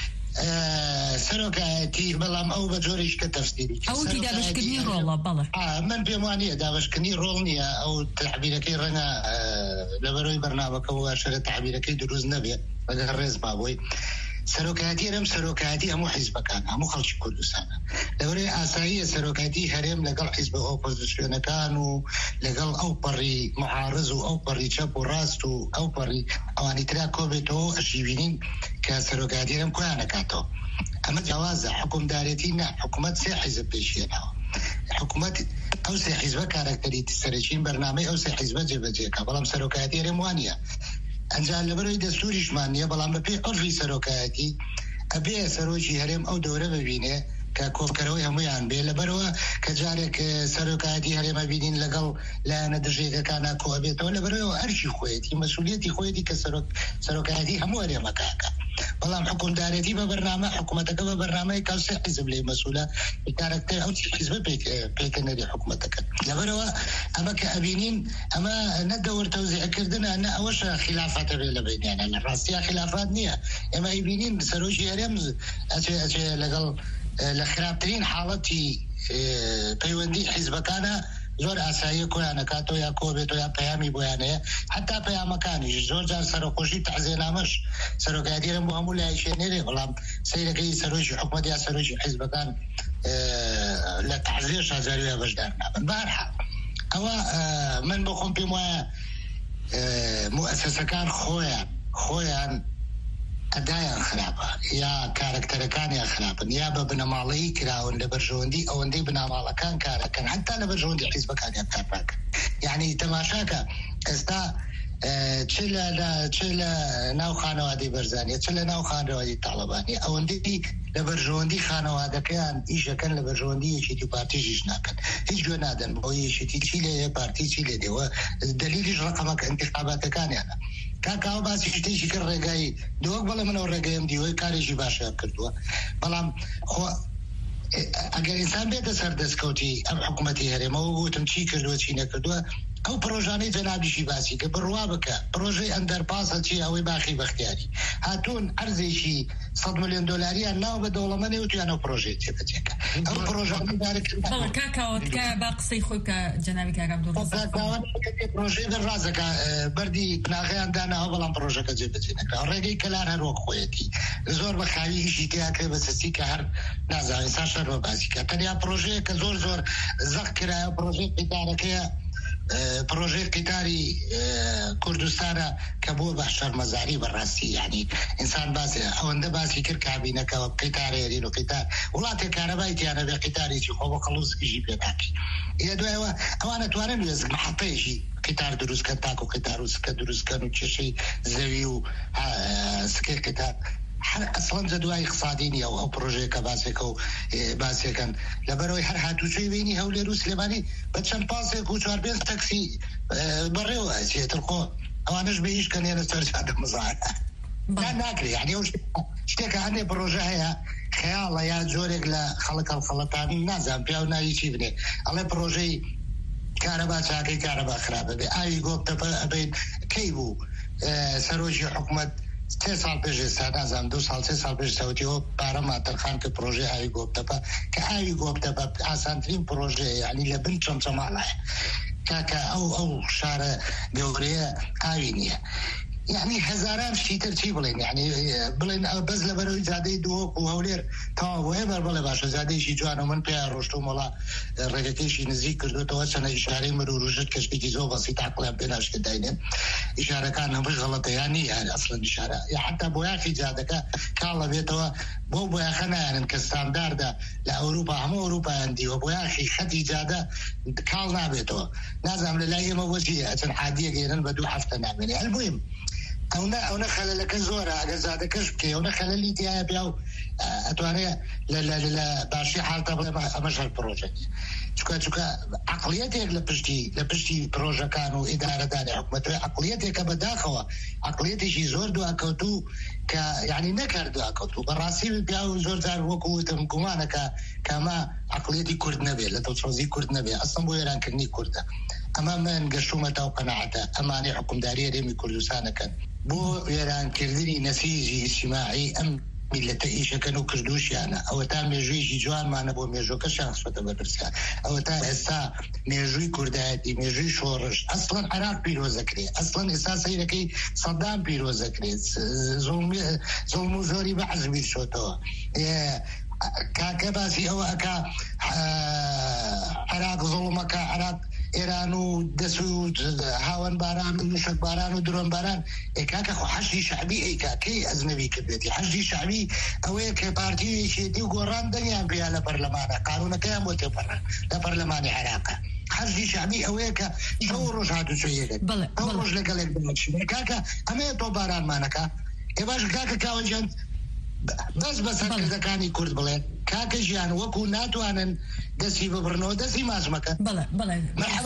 سەرۆکایەتی بەڵام ئەو بە جۆرێک کە تەفسیری ئەوتی دابشکردنی ڕۆڵە بەڵێ من پێم وانە دابشکردنی ڕۆڵ نییە ئەو تعبیرەکەی ڕەنگە لبروي برنامج مباشرة تعبير كي دروز نبي بقرز بابوي سروكاتي رم سروكاتي أمو حزب كان أمو خلش كردستان لبروي أساسية سروكاتي هرم لقل حزب أوبوزيشن كانوا لقل أو بري معارض أو بري شاب وراستو أو بري أواني ترى كوبيتو أشيبينين كسروكاتي رم كوانا كاتو أما جواز حكم دارتينا حكومة سي حزب بيشينا حكومة أو سي حزب كاركتريت السرشين برنامج أو سي حزب جبجيكا بلام سروكاتي رموانيا أنجال لبروي دستوري شمانية بلام ببي عرفي سروكاتي أبي سروشي هرم أو دورة ببينه ككوف كروي هميان بي لبروا كجارك سروكاتي هرم ببينين لقل لا ندرجيك كان كوبيت ولا بروا أرشي خويتي مسؤوليتي خويتي كسروك سروكاتي همو هرم كاكا بلام حكم دارتي ببرنامج حكومتك ببرنامج كالسي حزب لي مسؤولة الكاركتر أو حزب بيك بيك نادي حكومتك لبروا أما كأبينين أما ندور توزيع كردنا أن أوش خلافات بين بين يعني الراسية خلافات نية أما يبينين سروشي هرم أشي أشي لقل لخرابترين حالتي بيوندي حزب كان زور أسایی کوی نکاتو یا کوبه تو یا پیامی بیانه حتی پیام کانی زور جار سرکوشی تعزیرامش سرکادیر مهمول عیشه نره ولام سیرکی سروش حکومت یا سروش حزب کان لتعزير شازارية بجدارنا من بارحة أو من بخون بموا مؤسسة كان خويا خويا أدايا خرابة يا كاركتر كان يا خرابة يا ببنا مالي كراون لبرجوندي أو ندي بنا مالا كان كارا كان حتى لبرجوندي حزب كان يبتابك يعني تماشاك استا تشيلا لا تشيلا ناو خانوادي برزانية تشيلا ناو خانوادي طالبانية أو ندي لبرجوندي خانواده كان إيش كان لبرجوندي يشتي بارتي جيشنا كان هيج جنادن بو يشتي تشيلا بارتي تشيلا دي والدليل رقمك انتخابات كان يعني كاكاو باس يشتي شكر رجاي دوك بلا من الرجايم دي وكاريجي باشا كردوا بلام خو اگر انسان بيت سردس كوتي ام حكومتي هري مو تمشي كردوا تشينا كردوا او بروجاني جنابي شي باسي كبروابك بروجي اندر باس شي او باخي باختياري هاتون ارزي شي صد مليون دولاري انا بدوله مني وتي انا بروجي تبتك او بروجاني دارك والله كاكاو كا باقصي خوك جنابي كا عبد الرزاق بروجي بالرازك بردي ناغي عندنا اولا بروجي كجبتك اوريدي كلار روك خويتي زور بخاوي شي كاك بس سي كهر نازا ساشر باسي كتنيا بروجي كزور زور ذكر بروجي ادارك بروجي قتالي كردستان كبو بحشر مزاري بالراسي يعني انسان باس او انده باس فكر كابينه كقتال يرينو قتال والله تكهربايتي انا بقتالي شي خو خلص يجي بيتاكي يا دو انا توانن يزق محطه شي قتال دروس كتاكو قتال دروس كانوا شي زويو سكي قتال اصلا زدواي اقتصاديني او بروجي كباسكو باسكن لبروي هر هاتو شي بيني هولي روس لباني بتشن باسكو شوار بين تاكسي بريو اسي ترقو او انا جبيش كان ينسترجع مزاح لا ناكري يعني وش اشتكى عني بروجي هي خيال يا جوريك لا خلق الخلطان نازم بيونا يشيبني على بروجي كهرباء شاكي كهرباء خرابه اي قوبته بين كيبو سروجي حكومه سه سال پیش ساده زم دو سال سه سال پیش سعودیو برام اترخان که پروژه های گفته با که های گفته با آسانترین پروژه یعنی لبن چمچم علاه که او او شهر جوریه آینیه يعني هزاران شيء ترتيب لين يعني بلين بس لبرو زادي دوق وهولير تا وهبر بلا باش زادي شي جوانو من بيا روشتو ملا رجكيشي نزيك كردو تو سنه اشاره مرو روجت كشتي زو بسيط عقل بيناش كداينه اشاره كان مش غلط يعني يعني اصلا اشاره يعني حتى بويا في زادك كالا بيتو بو بويا خنا يعني كستاندرد ده لاوروبا هم اوروبا عندي وبويا اخي خدي جاده كالنا بيتو لازم للاي موجيه عاديه جدا بدو حفته نعمل المهم أونا أونا خلالك زورة أجازة كشبكي أونا خلالي تيا بياو أتواني لا لا لا باشي حالته بلا مش هالبروجكت شكا شكا عقليتي لبشتي لبشتي بروجكت كانوا إدارة داني حكومة عقليتي كبداخوة عقليتي شي زور دو أكوتو ك يعني نكر دو أكوتو براسي بياو زور دار وكو تمكمانا ك كما عقليتي كرد نبي لا توصي كرد نبي أصلا بو يران كني كرده أما من قشومة أو قناعته أما أنا حكم دارية ريمي كردستان كان بو يران كردني نسيجي اجتماعي أم ملت ایشەکەن و کردوشیانە ئەوە تا مێژوویشی جوانمانە بۆ مێژووکە شانسۆتە بەرسیان ئەوە تا ئێستا مێژووی کوردایەتی مێژووی شۆڕش ئەسڵەن عێراق پیرۆزەکرێ ئەسڵەن ئێستا سەیرەکەی سەدام پیرۆزەکرێت زوڵم و زۆری بە عەزمیر شۆتەوە کاکە باسی ئەوە ئەکا عێراق زوڵمەکە عێراق ئێران و دەسوود هاوەن باران و نوشک باران و درۆن باران ئێکاکە خۆ حەشتی شعبی ئەیکاکەی ئەزنەوی کردێتی حەشتی شعبی ئەوەیە کە پارتیویشێتی و گۆڕان دەنیان پێیا لە پەرلەمانە قانونەکەیان بۆ تێپەڕن لە پەرلەمانی عێراقە حەشتی شعبی ئەوەیە کە شەو ڕۆژ هاتوچۆیەکەن ئەو ڕۆژ لەگەڵێک بمەچین کاکە ئەمەیە تۆ بارانمانەکە ئێ باش کاکە کاوەجان بەس بە سەرکردەکانی کورد بڵێن کاکە ژیان وەکو ناتوانن دەستی ببڕنەوە دەستی مازمەکە بەڵێ بەڵێ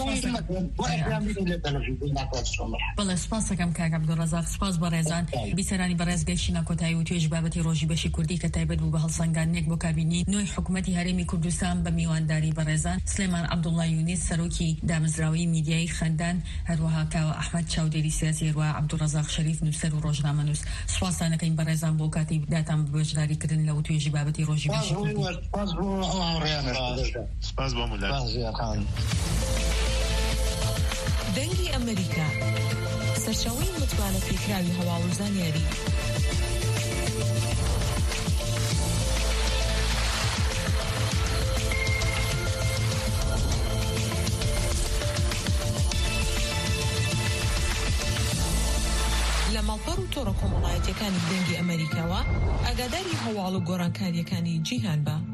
بەڵێ سپاس دەکەم کاک عەبدوڕەزاق سپاس بە ڕێزان بیسەرانی بەڕێز گەیشتنە کۆتایی و توێژ بابەتی ڕۆژی بەشی کوردی کە تایبەت بوو بە هەڵسەنگاندنێک بۆ کابینەی نوێی حکوومەتی هەرێمی کوردستان بە میوانداری بەڕێزان سلێمان عەبدوڵڵا یونس سەرۆکی دامەزراوەی میدیای خەندان هەروەها کاوە ئەحمەد چاودێری سیاسی هەروەها عەبدوڕەزاق شەریف نووسەر و ڕۆژنامەنووس سوپاسان دەکەین بەڕێزان بۆ کاتی داتان بەشداریکردن لەو توێژی بابەتی ڕۆژی بەشی کوردی سپاس بۆ مولات دەنگی ئەمریکا سەرچاوەی متمانە پێکراوی هەواڵ و زانیاری لە ماڵپەڕ و تۆڕە کۆمەڵایەتیەکانی دەنگی ئەمریکاوە ئاگاداری هەواڵ و گۆڕانکاریەکانی جیهان بە